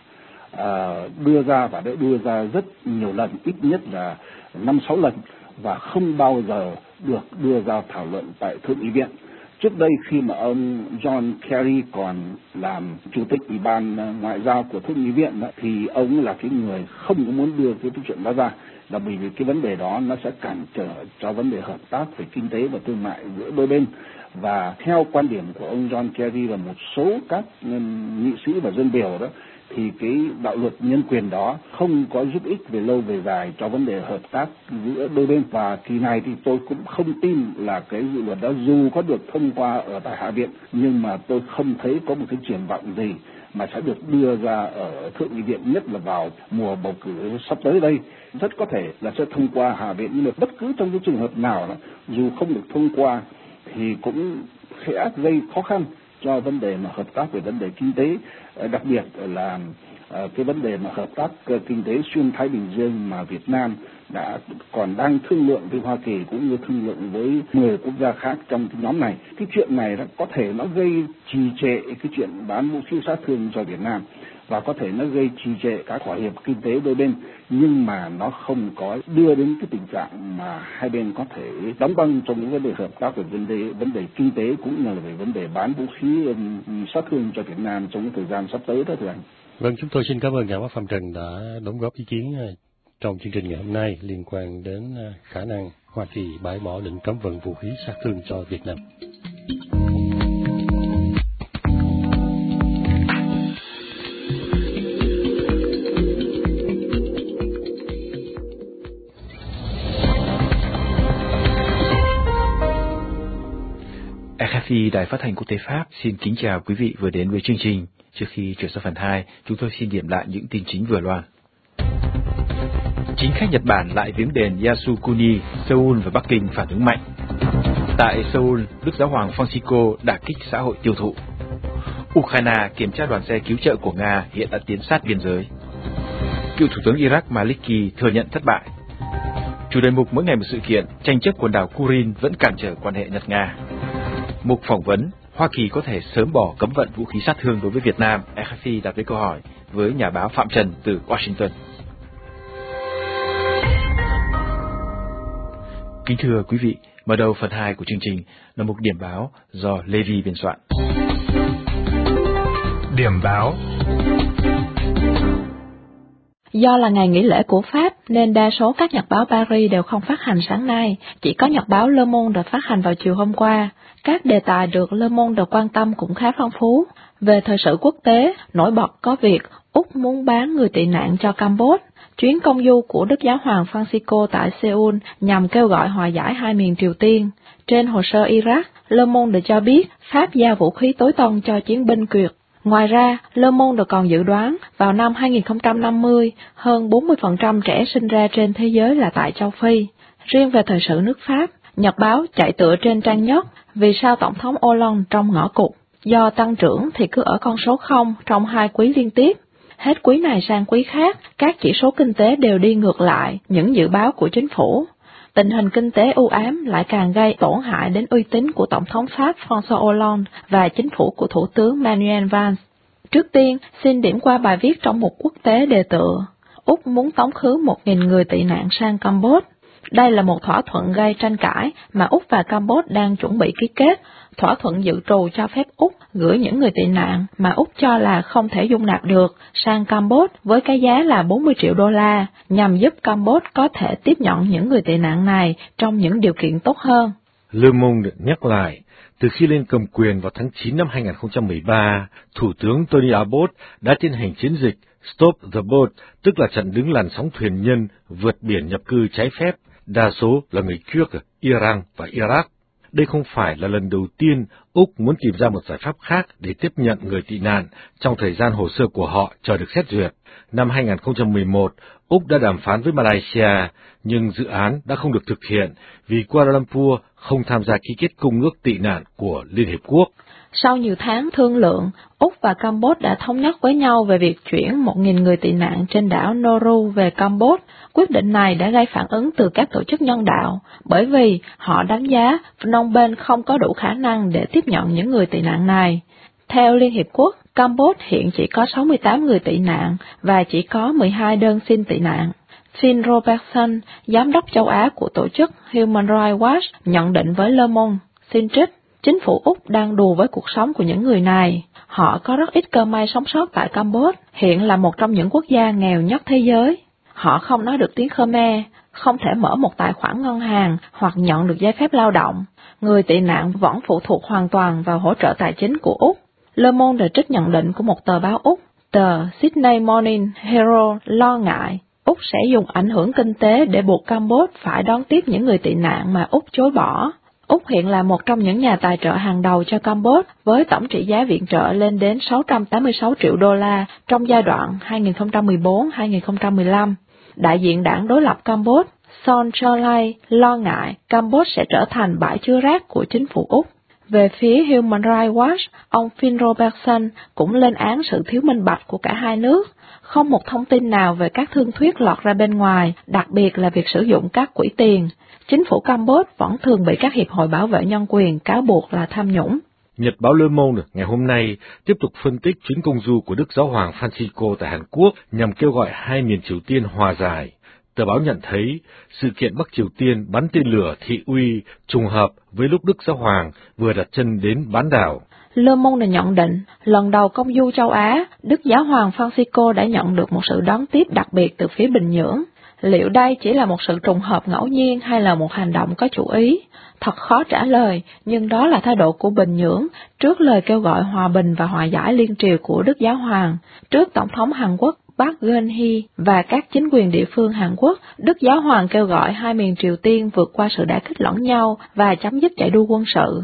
à, đưa ra, và đã đưa ra rất nhiều lần, ít nhất là năm sáu lần, và không bao giờ được đưa ra thảo luận tại Thượng nghị viện. Trước đây khi mà ông John Kerry còn làm chủ tịch Ủy ban Ngoại giao của Thượng nghị viện đó, thì ông là cái người không có muốn đưa cái chuyện đó ra, là bởi vì cái vấn đề đó nó sẽ cản trở cho vấn đề hợp tác về kinh tế và thương mại giữa đôi bên. Và theo quan điểm của ông John Kerry và một số các nghị sĩ và dân biểu đó, thì cái đạo luật nhân quyền đó không có giúp ích về lâu về dài cho vấn đề hợp tác giữa đôi bên. Và kỳ này thì tôi cũng không tin là cái dự luật đó dù có được thông qua ở tại Hạ viện, nhưng mà tôi không thấy có một cái triển vọng gì mà sẽ được đưa ra ở Thượng nghị viện, nhất là vào mùa bầu cử sắp tới đây. Rất có thể là sẽ thông qua Hạ viện, nhưng mà bất cứ trong cái trường hợp nào đó, dù không được thông qua thì cũng sẽ gây khó khăn cho vấn đề mà hợp tác về vấn đề kinh tế, đặc biệt là cái vấn đề mà hợp tác kinh tế xuyên Thái Bình Dương mà Việt Nam đã còn đang thương lượng với Hoa Kỳ cũng như thương lượng với mười quốc gia khác trong cái nhóm này. Cái chuyện này nó có thể nó gây trì trệ cái chuyện bán vũ khí sát thương cho Việt Nam, và có thể nó gây trì trệ các thỏa hiệp kinh tế đôi bên, nhưng mà nó không có đưa đến cái tình trạng mà hai bên có thể đóng băng trong những vấn đề hợp tác về vấn đề vấn đề kinh tế cũng như là về vấn đề bán vũ khí sát thương cho Việt Nam trong cái thời gian sắp tới đó thưa anh. Vâng, chúng tôi xin cảm ơn nhà báo Phạm Trần đã đóng góp ý kiến trong chương trình ngày hôm nay liên quan đến khả năng Hoa Kỳ bãi bỏ lệnh cấm vận vũ khí sát thương cho Việt Nam. rờ ép i Đài Phát thanh Quốc tế Pháp xin kính chào quý vị vừa đến với chương trình. Trước khi chuyển sang phần hai, chúng tôi xin điểm lại những tin chính vừa loan. Chính khách Nhật Bản lại viếng đền Yasukuni, Seoul và Bắc Kinh phản ứng mạnh. Tại Seoul, Đức Giáo hoàng Francisco đả kích xã hội tiêu thụ. Ukraine kiểm tra đoàn xe cứu trợ của Nga hiện đã tiến sát biên giới. Cựu Thủ tướng Iraq Maliki thừa nhận thất bại. Chủ đề mục mỗi ngày một sự kiện, tranh chấp quần đảo Kurin vẫn cản trở quan hệ Nhật-Nga. Mục phỏng vấn, Hoa Kỳ có thể sớm bỏ cấm vận vũ khí sát thương đối với Việt Nam, rờ ép i đặt với câu hỏi với nhà báo Phạm Trần từ Washington. Kính thưa quý vị, mở đầu phần hai của chương trình là một điểm báo do Lê Vi biên soạn. Điểm báo. Do là ngày nghỉ lễ của Pháp nên đa số các nhật báo Paris đều không phát hành sáng nay, chỉ có nhật báo Le Monde được phát hành vào chiều hôm qua. Các đề tài được Le Monde quan tâm cũng khá phong phú. Về thời sự quốc tế, nổi bật có việc Úc muốn bán người tị nạn cho Campuchia, chuyến công du của Đức Giáo hoàng Francisco tại Seoul nhằm kêu gọi hòa giải hai miền Triều Tiên. Trên hồ sơ Iraq, Le Monde cho biết Pháp giao vũ khí tối tân cho chiến binh Kiệt. Ngoài ra, Le Monde còn dự đoán vào năm hai nghìn không trăm năm mươi, hơn bốn mươi phần trăm trẻ sinh ra trên thế giới là tại châu Phi. Riêng về thời sự nước Pháp, nhật báo chạy tựa trên trang nhất vì sao Tổng thống Hollande trong ngõ cụt, do tăng trưởng thì cứ ở con số không trong hai quý liên tiếp. Hết quý này sang quý khác, các chỉ số kinh tế đều đi ngược lại những dự báo của chính phủ. Tình hình kinh tế u ám lại càng gây tổn hại đến uy tín của Tổng thống Pháp François Hollande và chính phủ của Thủ tướng Manuel Valls. Trước tiên, xin điểm qua bài viết trong mục quốc tế đề tựa. Úc muốn tống khứ một nghìn người tị nạn sang Campuchia. Đây là một thỏa thuận gây tranh cãi mà Úc và Campuchia đang chuẩn bị ký kết. Thỏa thuận dự trù cho phép Úc gửi những người tị nạn mà Úc cho là không thể dung nạp được sang Campuchia với cái giá là bốn mươi triệu đô la, nhằm giúp Campuchia có thể tiếp nhận những người tị nạn này trong những điều kiện tốt hơn. Le Monde nhắc lại, từ khi lên cầm quyền vào tháng chín năm hai nghìn không trăm mười ba, Thủ tướng Tony Abbott đã tiến hành chiến dịch Stop the Boat, tức là chặn đứng làn sóng thuyền nhân vượt biển nhập cư trái phép, đa số là người Kurd, Iran và Iraq. Đây không phải là lần đầu tiên Úc muốn tìm ra một giải pháp khác để tiếp nhận người tị nạn trong thời gian hồ sơ của họ chờ được xét duyệt. Năm hai nghìn không trăm mười một, Úc đã đàm phán với Malaysia, nhưng dự án đã không được thực hiện vì Kuala Lumpur không tham gia ký kết Công ước tị nạn của Liên Hiệp Quốc. Sau nhiều tháng thương lượng, Úc và Campuchia đã thống nhất với nhau về việc chuyển một nghìn người tị nạn trên đảo Nauru về Campuchia. Quyết định này đã gây phản ứng từ các tổ chức nhân đạo, bởi vì họ đánh giá Phnom Penh không có đủ khả năng để tiếp nhận những người tị nạn này. Theo Liên Hiệp Quốc, Campuchia hiện chỉ có sáu mươi tám người tị nạn và chỉ có mười hai đơn xin tị nạn. Phil Robertson, giám đốc châu Á của tổ chức Human Rights Watch, nhận định với Le Monde, xin trích, chính phủ Úc đang đùa với cuộc sống của những người này. Họ có rất ít cơ may sống sót tại Campuchia, hiện là một trong những quốc gia nghèo nhất thế giới. Họ không nói được tiếng Khmer, không thể mở một tài khoản ngân hàng hoặc nhận được giấy phép lao động. Người tị nạn vẫn phụ thuộc hoàn toàn vào hỗ trợ tài chính của Úc. Le Monde trích nhận định của một tờ báo Úc, tờ Sydney Morning Herald, lo ngại Úc sẽ dùng ảnh hưởng kinh tế để buộc Campuchia phải đón tiếp những người tị nạn mà Úc chối bỏ. Úc hiện là một trong những nhà tài trợ hàng đầu cho Campuchia với tổng trị giá viện trợ lên đến sáu trăm tám mươi sáu triệu đô la trong giai đoạn hai nghìn không trăm mười bốn đến hai nghìn không trăm mười lăm. Đại diện đảng đối lập Campuchia, Son Cholai, lo ngại Campuchia sẽ trở thành bãi chứa rác của chính phủ Úc. Về phía Human Rights Watch, ông Phil Robertson cũng lên án sự thiếu minh bạch của cả hai nước. Không một thông tin nào về các thương thuyết lọt ra bên ngoài, đặc biệt là việc sử dụng các quỹ tiền. Chính phủ Campuchia vẫn thường bị các hiệp hội bảo vệ nhân quyền cáo buộc là tham nhũng. Nhật báo Le Monde ngày hôm nay tiếp tục phân tích chuyến công du của Đức Giáo hoàng Francisco tại Hàn Quốc nhằm kêu gọi hai miền Triều Tiên hòa giải. Tờ báo nhận thấy sự kiện Bắc Triều Tiên bắn tên lửa thị uy trùng hợp với lúc Đức Giáo hoàng vừa đặt chân đến bán đảo. Le Monde nhận định, lần đầu công du châu Á, Đức Giáo hoàng Francisco đã nhận được một sự đón tiếp đặc biệt từ phía Bình Nhưỡng. Liệu đây chỉ là một sự trùng hợp ngẫu nhiên hay là một hành động có chủ ý? Thật khó trả lời, nhưng đó là thái độ của Bình Nhưỡng trước lời kêu gọi hòa bình và hòa giải liên triều của Đức Giáo hoàng. Trước Tổng thống Hàn Quốc Park Geun-hye và các chính quyền địa phương Hàn Quốc, Đức Giáo hoàng kêu gọi hai miền Triều Tiên vượt qua sự đả kích lẫn nhau và chấm dứt chạy đua quân sự.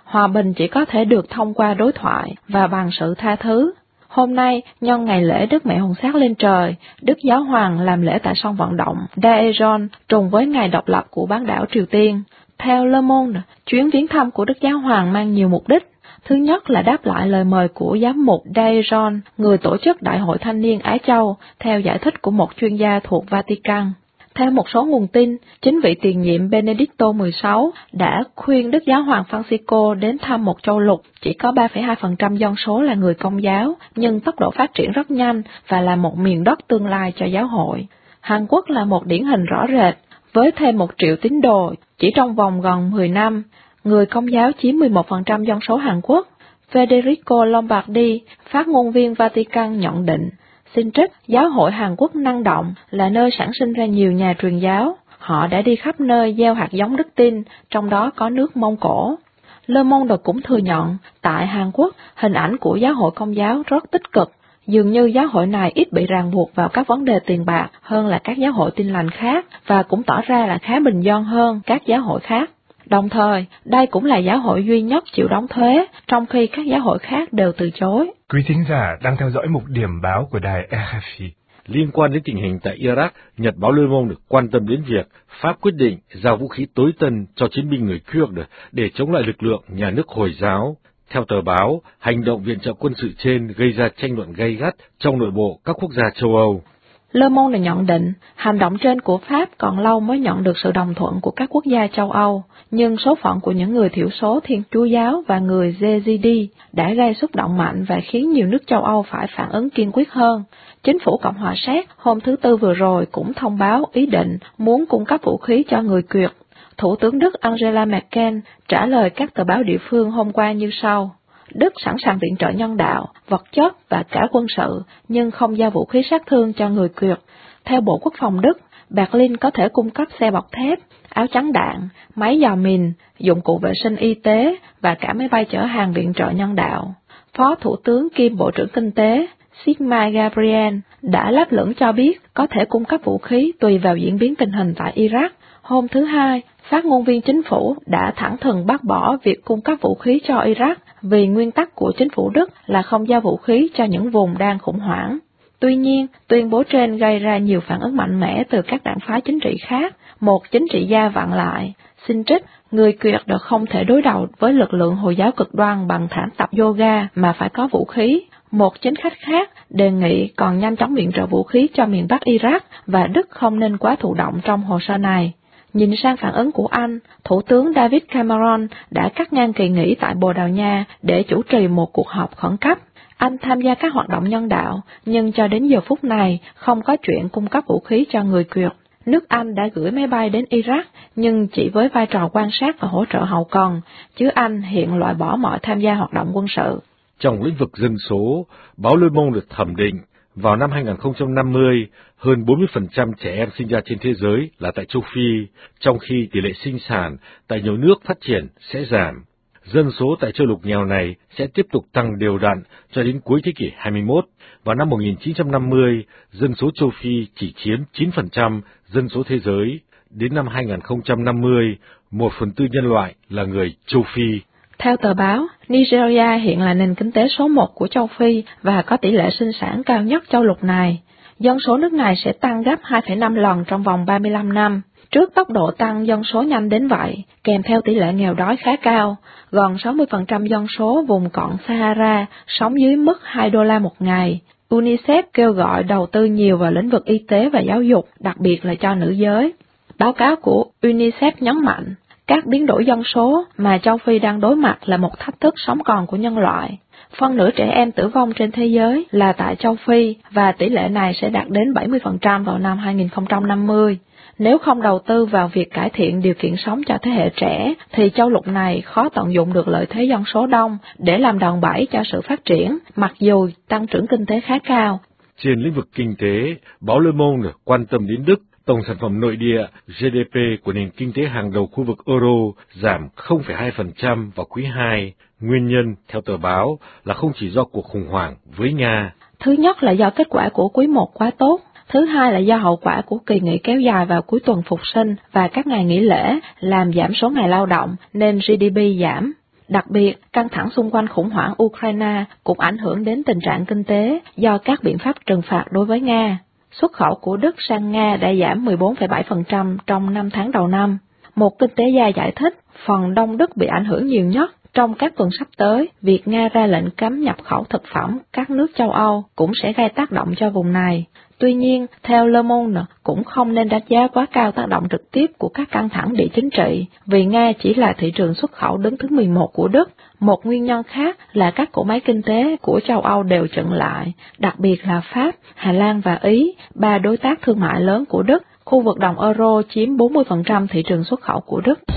hòa bình chỉ có thể được thông qua đối thoại và bằng sự tha thứ. Hôm nay, nhân ngày lễ Đức Mẹ Hồn Xác lên trời, Đức Giáo Hoàng làm lễ tại sân vận động Daejeon trùng với ngày độc lập của bán đảo Triều Tiên. Theo Le Monde, chuyến viếng thăm của Đức Giáo Hoàng mang nhiều mục đích. Thứ nhất là đáp lại lời mời của giám mục Daejeon, người tổ chức Đại hội Thanh niên Á Châu, theo giải thích của một chuyên gia thuộc Vatican. Theo một số nguồn tin, chính vị tiền nhiệm Benedicto mười sáu đã khuyên Đức Giáo hoàng Francisco đến thăm một châu lục chỉ có ba phẩy hai phần trăm dân số là người Công giáo, nhưng tốc độ phát triển rất nhanh và là một miền đất tương lai cho giáo hội. Hàn Quốc là một điển hình rõ rệt, với thêm một triệu tín đồ chỉ trong vòng gần mười năm, người Công giáo chiếm mười một phần trăm dân số Hàn Quốc. Federico Lombardi, phát ngôn viên Vatican nhận định, xin trích, giáo hội Hàn Quốc năng động là nơi sản sinh ra nhiều nhà truyền giáo. Họ đã đi khắp nơi gieo hạt giống đức tin, trong đó có nước Mông Cổ. Le Monde cũng thừa nhận, tại Hàn Quốc, hình ảnh của giáo hội Công giáo rất tích cực. Dường như giáo hội này ít bị ràng buộc vào các vấn đề tiền bạc hơn là các giáo hội tin lành khác, và cũng tỏ ra là khá bình dân hơn các giáo hội khác. Đồng thời, đây cũng là giáo hội duy nhất chịu đóng thuế, trong khi các giáo hội khác đều từ chối. Quý thính giả đang theo dõi mục điểm báo của đài rờ ép i. Liên quan đến tình hình tại Iraq, Nhật báo Le Monde được quan tâm đến việc Pháp quyết định giao vũ khí tối tân cho chiến binh người Kurd để chống lại lực lượng nhà nước Hồi giáo. Theo tờ báo, hành động viện trợ quân sự trên gây ra tranh luận gay gắt trong nội bộ các quốc gia châu Âu. Le Monde nhận định, hành động trên của Pháp còn lâu mới nhận được sự đồng thuận của các quốc gia châu Âu, nhưng số phận của những người thiểu số Thiên Chúa giáo và người Yazidi đã gây xúc động mạnh và khiến nhiều nước châu Âu phải phản ứng kiên quyết hơn. Chính phủ Cộng hòa Séc hôm thứ Tư vừa rồi cũng thông báo ý định muốn cung cấp vũ khí cho người Kurd. Thủ tướng Đức Angela Merkel trả lời các tờ báo địa phương hôm qua như sau. Đức sẵn sàng viện trợ nhân đạo, vật chất và cả quân sự, nhưng không giao vũ khí sát thương cho người Kurd. Theo Bộ Quốc phòng Đức, Berlin có thể cung cấp xe bọc thép, áo chắn đạn, máy dò mìn, dụng cụ vệ sinh y tế và cả máy bay chở hàng viện trợ nhân đạo. Phó Thủ tướng kiêm Bộ trưởng Kinh tế Sigmar Gabriel đã lấp lửng cho biết có thể cung cấp vũ khí tùy vào diễn biến tình hình tại Iraq. Hôm thứ Hai, phát ngôn viên chính phủ đã thẳng thừng bác bỏ việc cung cấp vũ khí cho Iraq vì nguyên tắc của chính phủ Đức là không giao vũ khí cho những vùng đang khủng hoảng. Tuy nhiên, tuyên bố trên gây ra nhiều phản ứng mạnh mẽ từ các đảng phái chính trị khác. Một chính trị gia vặn lại, xin trích, người Kurd được không thể đối đầu với lực lượng Hồi giáo cực đoan bằng thảm tập yoga mà phải có vũ khí. Một chính khách khác đề nghị còn nhanh chóng viện trợ vũ khí cho miền Bắc Iraq và Đức không nên quá thụ động trong hồ sơ này. Nhìn sang phản ứng của Anh, Thủ tướng David Cameron đã cắt ngang kỳ nghỉ tại Bồ Đào Nha để chủ trì một cuộc họp khẩn cấp. Anh tham gia các hoạt động nhân đạo, nhưng cho đến giờ phút này không có chuyện cung cấp vũ khí cho người Kurd. Nước Anh đã gửi máy bay đến Iraq, nhưng chỉ với vai trò quan sát và hỗ trợ hậu cần, chứ Anh hiện loại bỏ mọi tham gia hoạt động quân sự. Trong lĩnh vực dân số, báo Le Monde được thẩm định, vào năm hai không năm mươi, hơn bốn mươi phần trăm trẻ em sinh ra trên thế giới là tại châu Phi, trong khi tỷ lệ sinh sản tại nhiều nước phát triển sẽ giảm. Dân số tại châu lục nghèo này sẽ tiếp tục tăng đều đặn cho đến cuối thế kỷ hai mươi mốt. Vào năm một nghìn chín trăm năm mươi, dân số châu Phi chỉ chiếm chín phần trăm dân số thế giới. Đến năm hai không năm mươi, một phần tư nhân loại là người châu Phi. Theo tờ báo, Nigeria hiện là nền kinh tế số một của châu Phi và có tỷ lệ sinh sản cao nhất châu lục này. Dân số nước này sẽ tăng gấp hai phẩy năm lần trong vòng ba mươi lăm năm. Trước tốc độ tăng dân số nhanh đến vậy, kèm theo tỷ lệ nghèo đói khá cao, gần sáu mươi phần trăm dân số vùng cận Sahara sống dưới mức hai đô la một ngày. UNICEF kêu gọi đầu tư nhiều vào lĩnh vực y tế và giáo dục, đặc biệt là cho nữ giới. Báo cáo của UNICEF nhấn mạnh, các biến đổi dân số mà châu Phi đang đối mặt là một thách thức sống còn của nhân loại. Phân nửa trẻ em tử vong trên thế giới là tại châu Phi và tỷ lệ này sẽ đạt đến bảy mươi phần trăm vào năm hai không năm mươi. Nếu không đầu tư vào việc cải thiện điều kiện sống cho thế hệ trẻ, thì châu lục này khó tận dụng được lợi thế dân số đông để làm đòn bẩy cho sự phát triển, mặc dù tăng trưởng kinh tế khá cao. Trên lĩnh vực kinh tế, báo Le Monde quan tâm đến Đức. Tổng sản phẩm nội địa G D P của nền kinh tế hàng đầu khu vực Euro giảm không phẩy hai phần trăm vào quý hai. Nguyên nhân, theo tờ báo, là không chỉ do cuộc khủng hoảng với Nga. Thứ nhất là do kết quả của quý một quá tốt. Thứ hai là do hậu quả của kỳ nghỉ kéo dài vào cuối tuần phục sinh và các ngày nghỉ lễ làm giảm số ngày lao động nên G D P giảm. Đặc biệt, căng thẳng xung quanh khủng hoảng Ukraine cũng ảnh hưởng đến tình trạng kinh tế do các biện pháp trừng phạt đối với Nga. Xuất khẩu của Đức sang Nga đã giảm mười bốn phẩy bảy phần trăm trong năm tháng đầu năm. Một kinh tế gia giải thích, phần Đông Đức bị ảnh hưởng nhiều nhất. Trong các tuần sắp tới, việc Nga ra lệnh cấm nhập khẩu thực phẩm các nước châu Âu cũng sẽ gây tác động cho vùng này. Tuy nhiên, theo Le Monde, cũng không nên đánh giá quá cao tác động trực tiếp của các căng thẳng địa chính trị, vì Nga chỉ là thị trường xuất khẩu đứng thứ mười một của Đức. Một nguyên nhân khác là các cỗ máy kinh tế của châu Âu đều chững lại, đặc biệt là Pháp, Hà Lan và Ý, ba đối tác thương mại lớn của Đức. Khu vực đồng euro chiếm bốn mươi phần trăm thị trường xuất khẩu của Đức.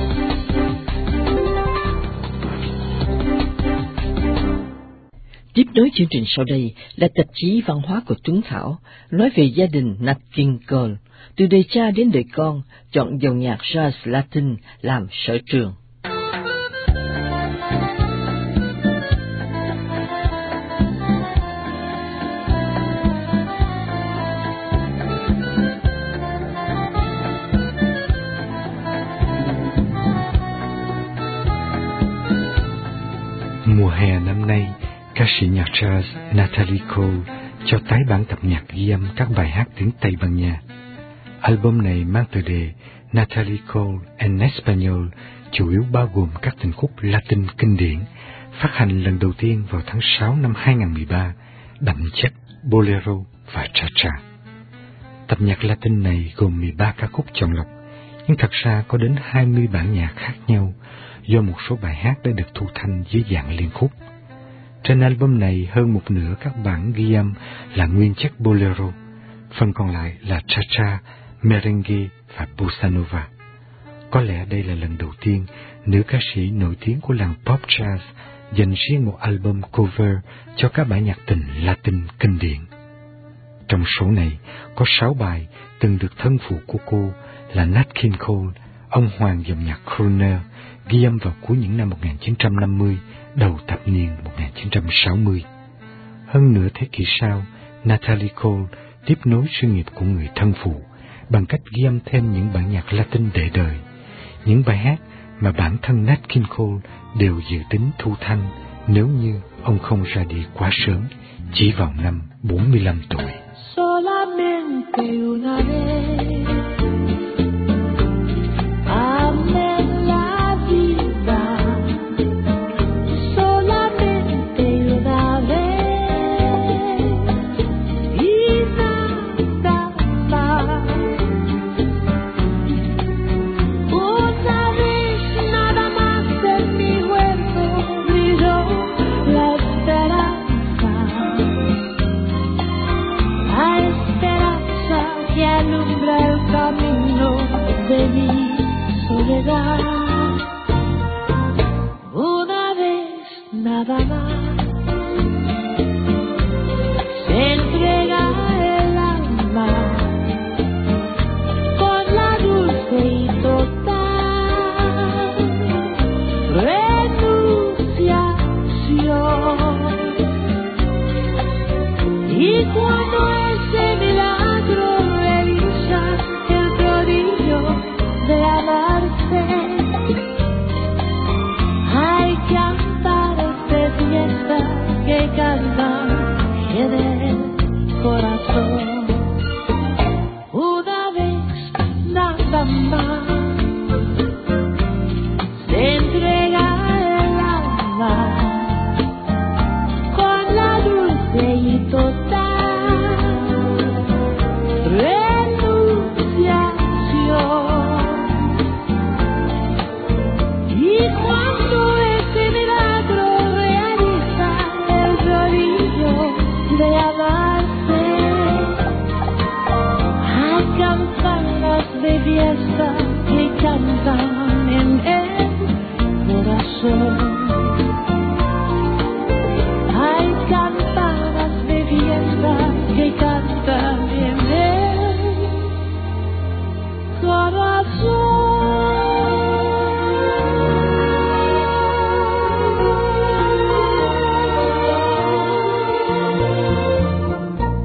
Tiếp nối chương trình sau đây là tạp chí văn hóa của Tuấn Thảo, nói về gia đình Nat King Cole, từ đời cha đến đời con, chọn dòng nhạc jazz Latin làm sở trường. Mùa hè năm nay, ca sĩ nhạc jazz Natalie Cole cho tái bản tập nhạc ghi âm các bài hát tiếng Tây Ban Nha. Album này mang tựa đề Natalie Cole en Español, chủ yếu bao gồm các tình khúc Latin kinh điển, phát hành lần đầu tiên vào tháng sáu năm hai không một ba, đậm chất bolero và cha-cha. Tập nhạc Latin này gồm mười ba ca khúc chọn lọc, nhưng thật ra có đến hai mươi bản nhạc khác nhau, do một số bài hát đã được thu thanh dưới dạng liên khúc. Trên album này, hơn một nửa các bản ghi âm là nguyên chất bolero, phần còn lại là cha-cha, merengue và bossa nova. Có lẽ đây là lần đầu tiên nữ ca sĩ nổi tiếng của làng pop jazz dành riêng một album cover cho các bản nhạc tình Latin kinh điển. Trong số này có sáu bài từng được thân phụ của cô là Nat King Cole, ông hoàng dòng nhạc crooner, ghi âm vào cuối những năm một nghìn chín trăm năm mươi, đầu thập niên một nghìn chín trăm sáu mươi. Hơn nửa thế kỷ sau, Natalie Cole tiếp nối sự nghiệp của người thân phụ bằng cách ghi âm thêm những bản nhạc Latin để đời, những bài hát mà bản thân Nat King Cole đều dự tính thu thanh nếu như ông không ra đi quá sớm, chỉ vào năm bốn mươi lăm tuổi. Solamente una vez, amé la vida, solamente una vez, y nada más. Una vez nada más en mi huerto brilló la esperanza, la esperanza que alumbra el camino de mi soledad. Una vez nada más se entrega el alma con la dulce y total renunciación. Y cuando ese milagro realiza el prodigio de amarse, hay cantares de fiesta que cantan en el corazón. Una vez nada más se entrega el alma con la dulce y total renunciación. Y cuando ese milagro realiza el prodigio de amarse, hay campanas de fiesta que cantan en el corazón. Hay campanas de fiesta que cantan en el corazón.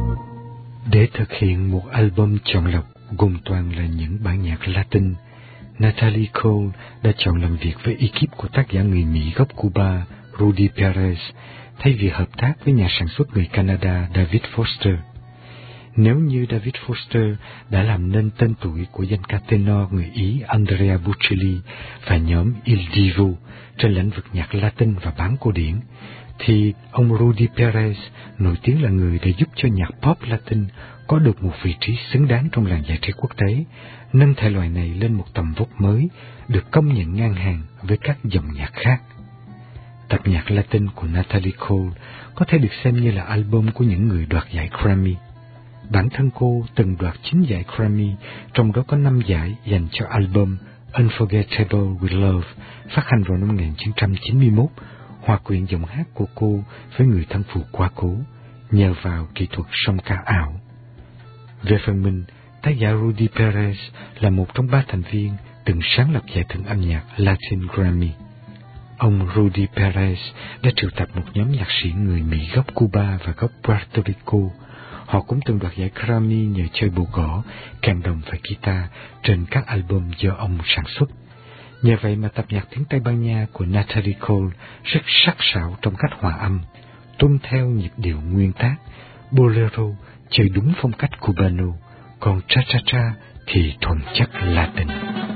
Để thực hiện một album chọn lọc gồm toàn là những bản nhạc Latin, Natalie Cole đã chọn làm việc với ekip của tác giả người Mỹ gốc Cuba Rudy Perez thay vì hợp tác với nhà sản xuất người Canada David Foster. Nếu như David Foster đã làm nên tên tuổi của danh ca tenor người Ý Andrea Bocelli và nhóm Il Divo trên lĩnh vực nhạc Latin và bán cổ điển, thì ông Rudy Perez nổi tiếng là người đã giúp cho nhạc pop Latin có được một vị trí xứng đáng trong làng giải trí quốc tế, nâng thể loại này lên một tầm vóc mới, được công nhận ngang hàng với các dòng nhạc khác. Tập nhạc Latin của Natalie Cole có thể được xem như là album của những người đoạt giải Grammy. Bản thân cô từng đoạt chín giải Grammy, trong đó có năm giải dành cho album Unforgettable with Love, phát hành vào năm một nghìn chín trăm chín mươi mốt, hòa quyện giọng hát của cô với người thân phụ quá cố, nhờ vào kỹ thuật song ca ảo. Về phần mình, tác giả Rudy Perez là một trong ba thành viên từng sáng lập giải thưởng âm nhạc Latin Grammy. Ông Rudy Perez đã triệu tập một nhóm nhạc sĩ người Mỹ gốc Cuba và gốc Puerto Rico. Họ cũng từng đoạt giải Grammy nhờ chơi bộ gõ, kèn đồng và guitar trên các album do ông sản xuất. Nhờ vậy mà tập nhạc tiếng Tây Ban Nha của Natalie Cole rất sắc sảo trong cách hòa âm, tuân theo nhịp điệu nguyên tác. Bolero chơi đúng phong cách Cubano, còn cha-cha-cha thì thuần chất Latin.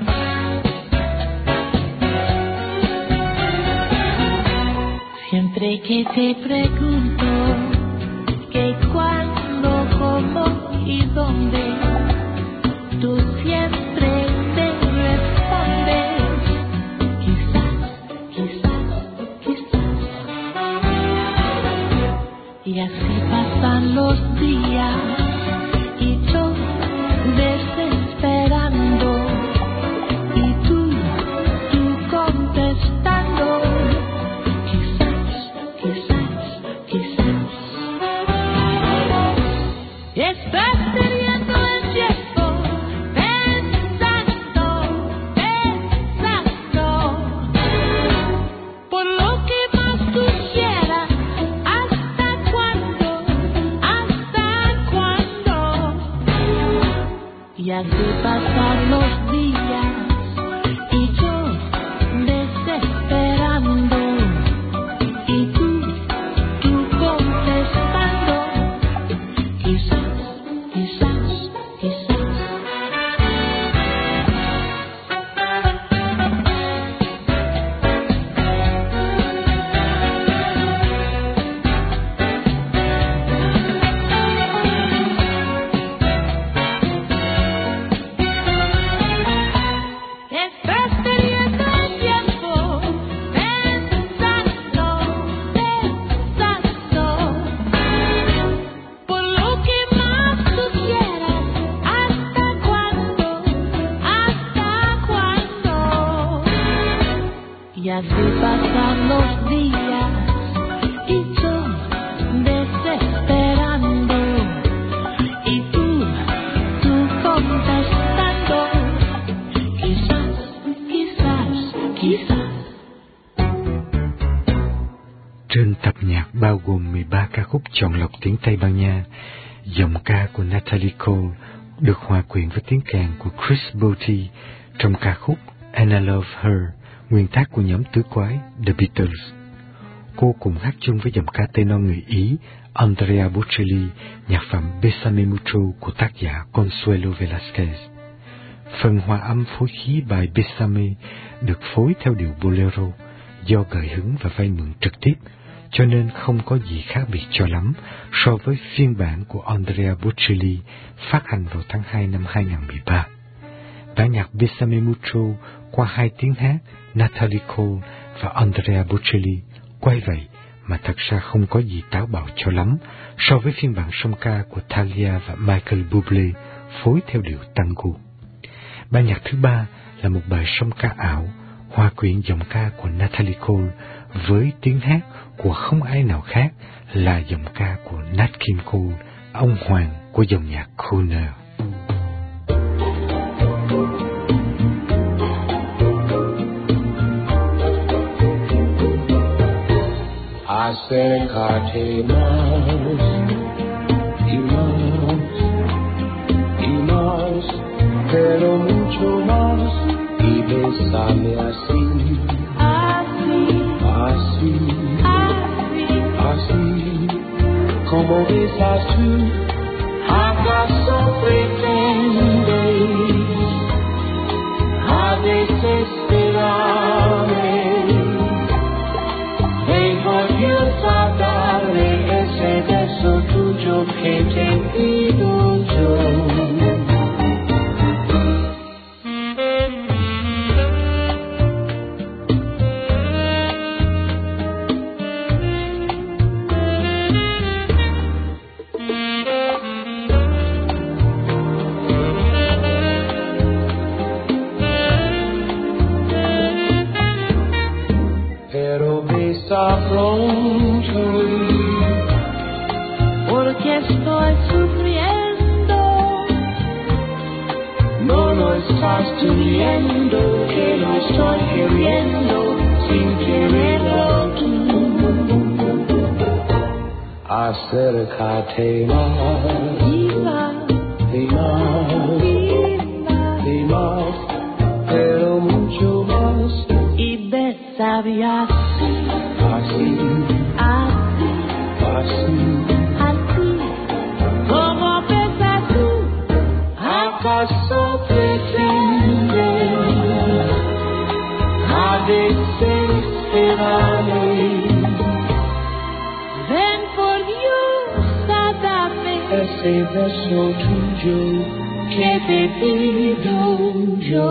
Siempre que te pregunto que cuándo, cómo y dónde, tú siempre me respondes quizás, quizás, quizás. Y así pasan los días y yo desesperando y tú, tú contestando quizás, quizás, quizás. Estás perdiendo el tiempo pensando, pensando por lo que más tú quieras. ¿Hasta cuándo? ¿Hasta cuándo? Y así pasan los días y yo desesperando y tú, tú contestando quizás, quizás, quizás. Estás perdiendo el tiempo pensando, pensando por lo que más tú quieras. ¿Hasta cuándo? ¿Hasta cuándo? Y así pasan los días y yo desesperando y tú, tú contestando quizás, quizás, quizás. Trên tập nhạc bao gồm mười ba ca khúc chọn lọc tiếng Tây Ban Nha, giọng ca của Natalie Cole được hòa quyện với tiếng kèn của Chris Botti trong ca khúc And I Love Her, nguyên tác của nhóm tứ quái The Beatles. Cô cùng hát chung với giọng ca tenor người Ý Andrea Bocelli nhạc phẩm Bésame Mucho của tác giả Consuelo Velázquez. Phần hòa âm phối khí bài Bésame được phối theo điệu bolero do gợi hứng và vay mượn trực tiếp, cho nên không có gì khác biệt cho lắm so với phiên bản của Andrea Bocelli phát hành vào tháng hai năm hai nghìn không trăm mười ba. Bản nhạc Bésame Mucho qua hai tiếng hát Natalie Cole và Andrea Bocelli quay vậy mà thật ra không có gì táo bạo cho lắm so với phiên bản song ca của Thalia và Michael Bublé phối theo điệu tango. Bản nhạc thứ ba là một bài song ca ảo hòa quyện giọng ca của Natalie Cole với tiếng hát của không ai nào khác là giọng ca của Nat King Cole, ông hoàng của dòng nhạc crooner. Acércate más y más y más, pero mucho más y bésame así, así, así, así, así, como besas tú. ¿Acaso pretendes a desesperarme? Vengo yo a darle ese beso tuyo que te pido yo. Pronto, porque estoy sufriendo. no lo estás tú viendo, que lo estoy queriendo sin quererlo tú. Acércate más, Y más, y más, y más, y más, pero mucho más. y bésame así, Así, así, así, así, como besas tú. ¿acaso pretendes a desesperarme? Ven por Dios a darme Ese beso tuyo que te pido yo.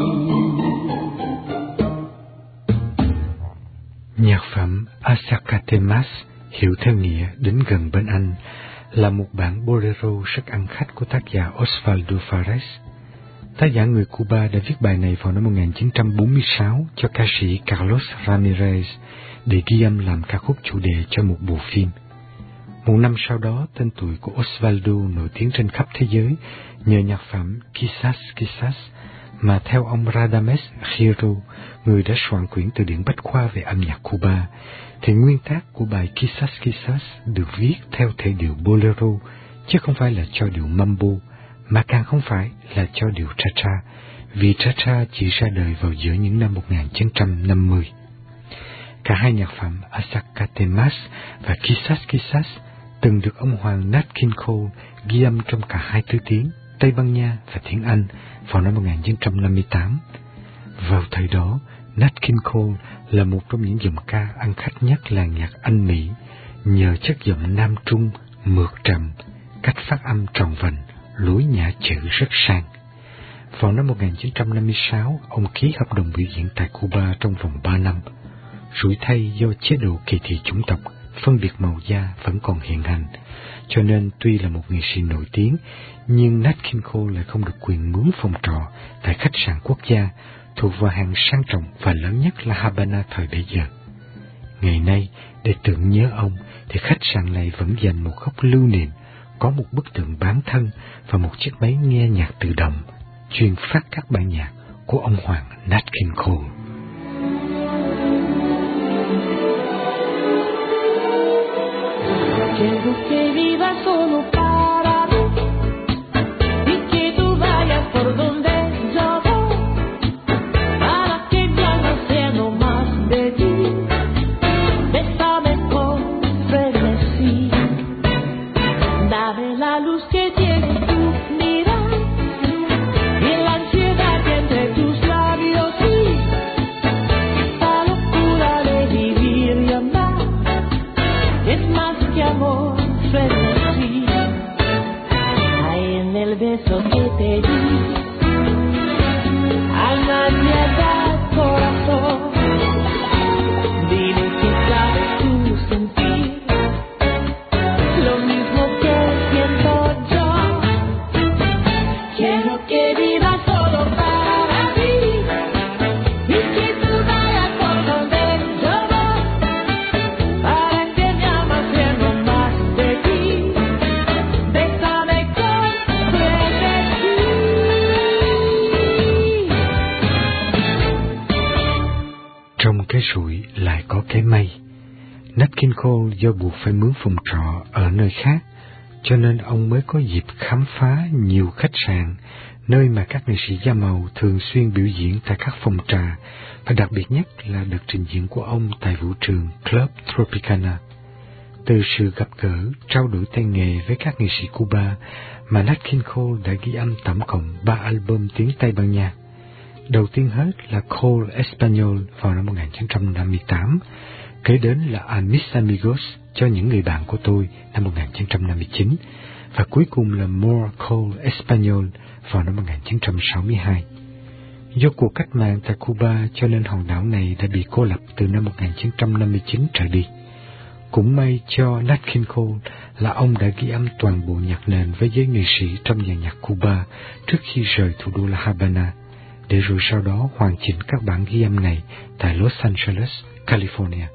Nhạc phẩm Asacatemas, hiểu theo nghĩa đến gần bên anh, là một bản bolero rất ăn khách của tác giả Osvaldo Fares. Tác giả người Cuba đã viết bài này vào năm một nghìn chín trăm bốn mươi sáu cho ca sĩ Carlos Ramirez để ghi âm làm ca khúc chủ đề cho một bộ phim. Một năm sau đó, tên tuổi của Osvaldo nổi tiếng trên khắp thế giới nhờ nhạc phẩm Quizás Quizás, mà theo ông Radames Hiro, người đã soạn quyển từ điển bách khoa về âm nhạc Cuba, thì nguyên tác của bài Quizás Quizás được viết theo thể điệu bolero, chứ không phải là cho điệu mambo, mà càng không phải là cho điệu cha-cha, vì cha-cha chỉ ra đời vào giữa những năm một nghìn chín trăm năm mươi. Cả hai nhạc phẩm Asacatemas và Quizás Quizás từng được ông hoàng Nat King Cole ghi âm trong cả hai thứ tiếng, Tây Ban Nha và tiếng Anh vào năm một nghìn chín trăm năm mươi tám. Vào thời đó, Nat King Cole là một trong những giọng ca ăn khách nhất làng nhạc Anh Mỹ, nhờ chất giọng nam trung, mượt trầm, cách phát âm tròn vành, lối nhả chữ rất sang. Vào năm một nghìn chín trăm năm mươi sáu, ông ký hợp đồng biểu diễn tại Cuba trong vòng ba năm. Rủi thay do chế độ kỳ thị chủng tộc, phân biệt màu da vẫn còn hiện hành, cho nên tuy là một nghệ sĩ nổi tiếng, nhưng Nat King Cole lại không được quyền mướn phòng trọ tại khách sạn quốc gia, thuộc vào hàng sang trọng và lớn nhất là Habana thời bấy giờ. Ngày nay, để tưởng nhớ ông, thì khách sạn này vẫn dành một góc lưu niệm, có một bức tượng bán thân và một chiếc máy nghe nhạc tự động, chuyên phát các bản nhạc của ông hoàng Nat King Cole. Quiero que vivas solo para mí y que tú vayas por donde yo voy, para que mi alma sea no más de ti. Bésame con frenesí, dame la luz que tiene tu mirada y la ansiedad que entre tus labios y la locura de vivir y amar es más que amor, frenesí. Hay en el beso que te di, alma, piedad, corazón. Dime que sabes tú sentir lo mismo que siento yo. Quiero que vivas solo para mí y que tú vayas por donde yo voy, para que mi alma sea no más de ti. Bésame con frenesí. Trong cái rủi lại có cái may. Nat King Cole do buộc phải mướn phòng trọ ở nơi khác, cho nên ông mới có dịp khám phá nhiều khách sạn, nơi mà các nghệ sĩ da màu thường xuyên biểu diễn tại các phòng trà, và đặc biệt nhất là đợt trình diễn của ông tại vũ trường Club Tropicana. Từ sự gặp gỡ, trao đổi tay nghề với các nghệ sĩ Cuba mà Nat King Cole đã ghi âm tổng cộng ba album tiếng Tây Ban Nha. Đầu tiên hết là Cole Espanol vào năm một nghìn chín trăm năm mươi tám, kế đến là A Mis Amigos cho những người bạn của tôi năm một nghìn chín trăm năm mươi chín, và cuối cùng là More Cole Espanol vào năm một nghìn chín trăm sáu mươi hai. Do cuộc cách mạng tại Cuba cho nên hòn đảo này đã bị cô lập từ năm một nghìn chín trăm năm mươi chín trở đi. Cũng may cho Nat King Cole là ông đã ghi âm toàn bộ nhạc nền với giới nghệ sĩ trong dàn nhạc Cuba trước khi rời thủ đô La Habana, để rồi sau đó hoàn chỉnh các bản ghi âm này tại Los Angeles, California.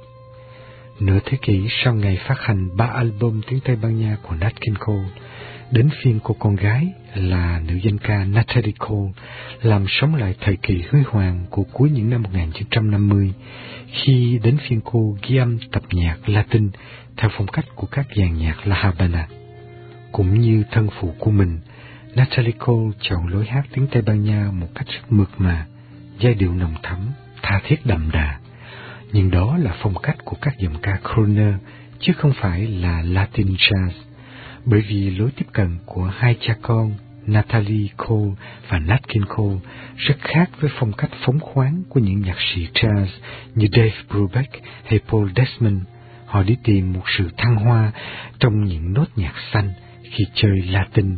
Nửa thế kỷ sau ngày phát hành ba album tiếng Tây Ban Nha của Nat King Cole, đến phiên cô con gái là nữ danh ca Natalie Cole làm sống lại thời kỳ huy hoàng của cuối những năm một nghìn chín trăm năm mươi, khi đến phiên cô ghi âm tập nhạc Latin theo phong cách của các dàn nhạc La Habana. Cũng như thân phụ của mình, Natalie Cole chọn lối hát tiếng Tây Ban Nha một cách rất mượt mà, giai điệu nồng thắm, tha thiết đậm đà. Nhưng đó là phong cách của các giọng ca crooner, chứ không phải là Latin jazz, bởi vì lối tiếp cận của hai cha con Natalie Cole và Nat King Cole rất khác với phong cách phóng khoáng của những nhạc sĩ jazz như Dave Brubeck hay Paul Desmond. Họ đi tìm một sự thăng hoa trong những nốt nhạc xanh khi chơi Latin,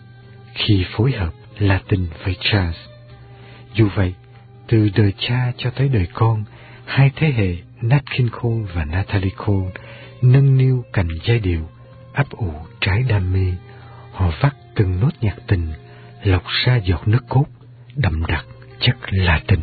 khi phối hợp Latin với jazz. Dù vậy, từ đời cha cho tới đời con, hai thế hệ Nat King Cole và Natalie Cole nâng niu cành giai điệu, ấp ủ trái đam mê. Họ vắt từng nốt nhạc tình, lọc ra giọt nước cốt, đậm đặc chất Latin.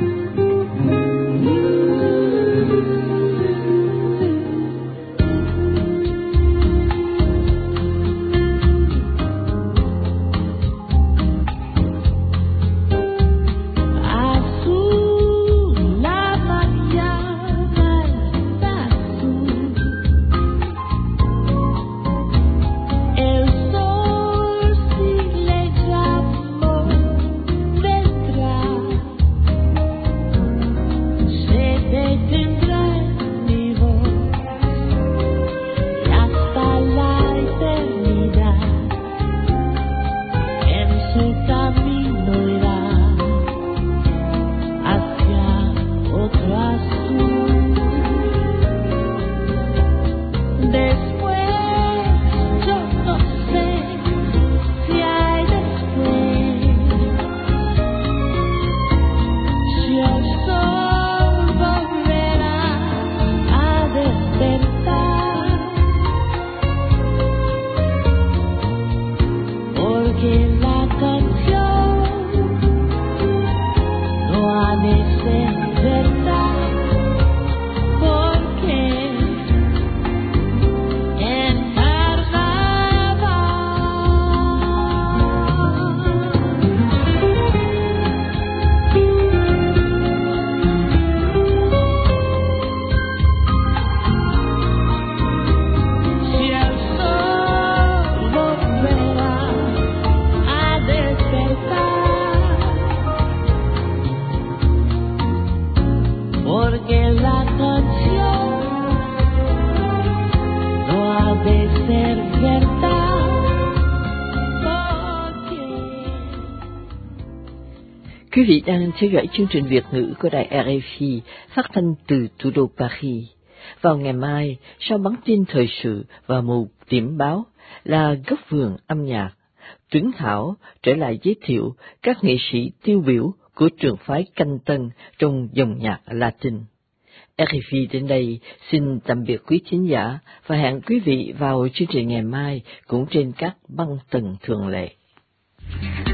Quý vị đang theo dõi chương trình Việt ngữ của đài rờ ép i phát thanh từ thủ đô Paris. Vào ngày mai, sau bản tin thời sự và một điểm báo là góc vườn âm nhạc, Tuấn Thảo trở lại giới thiệu các nghệ sĩ tiêu biểu của trường phái Canh Tân trong dòng nhạc Latin. rờ ép i đến đây xin tạm biệt quý thính giả và hẹn quý vị vào chương trình ngày mai cũng trên các băng tần thường lệ.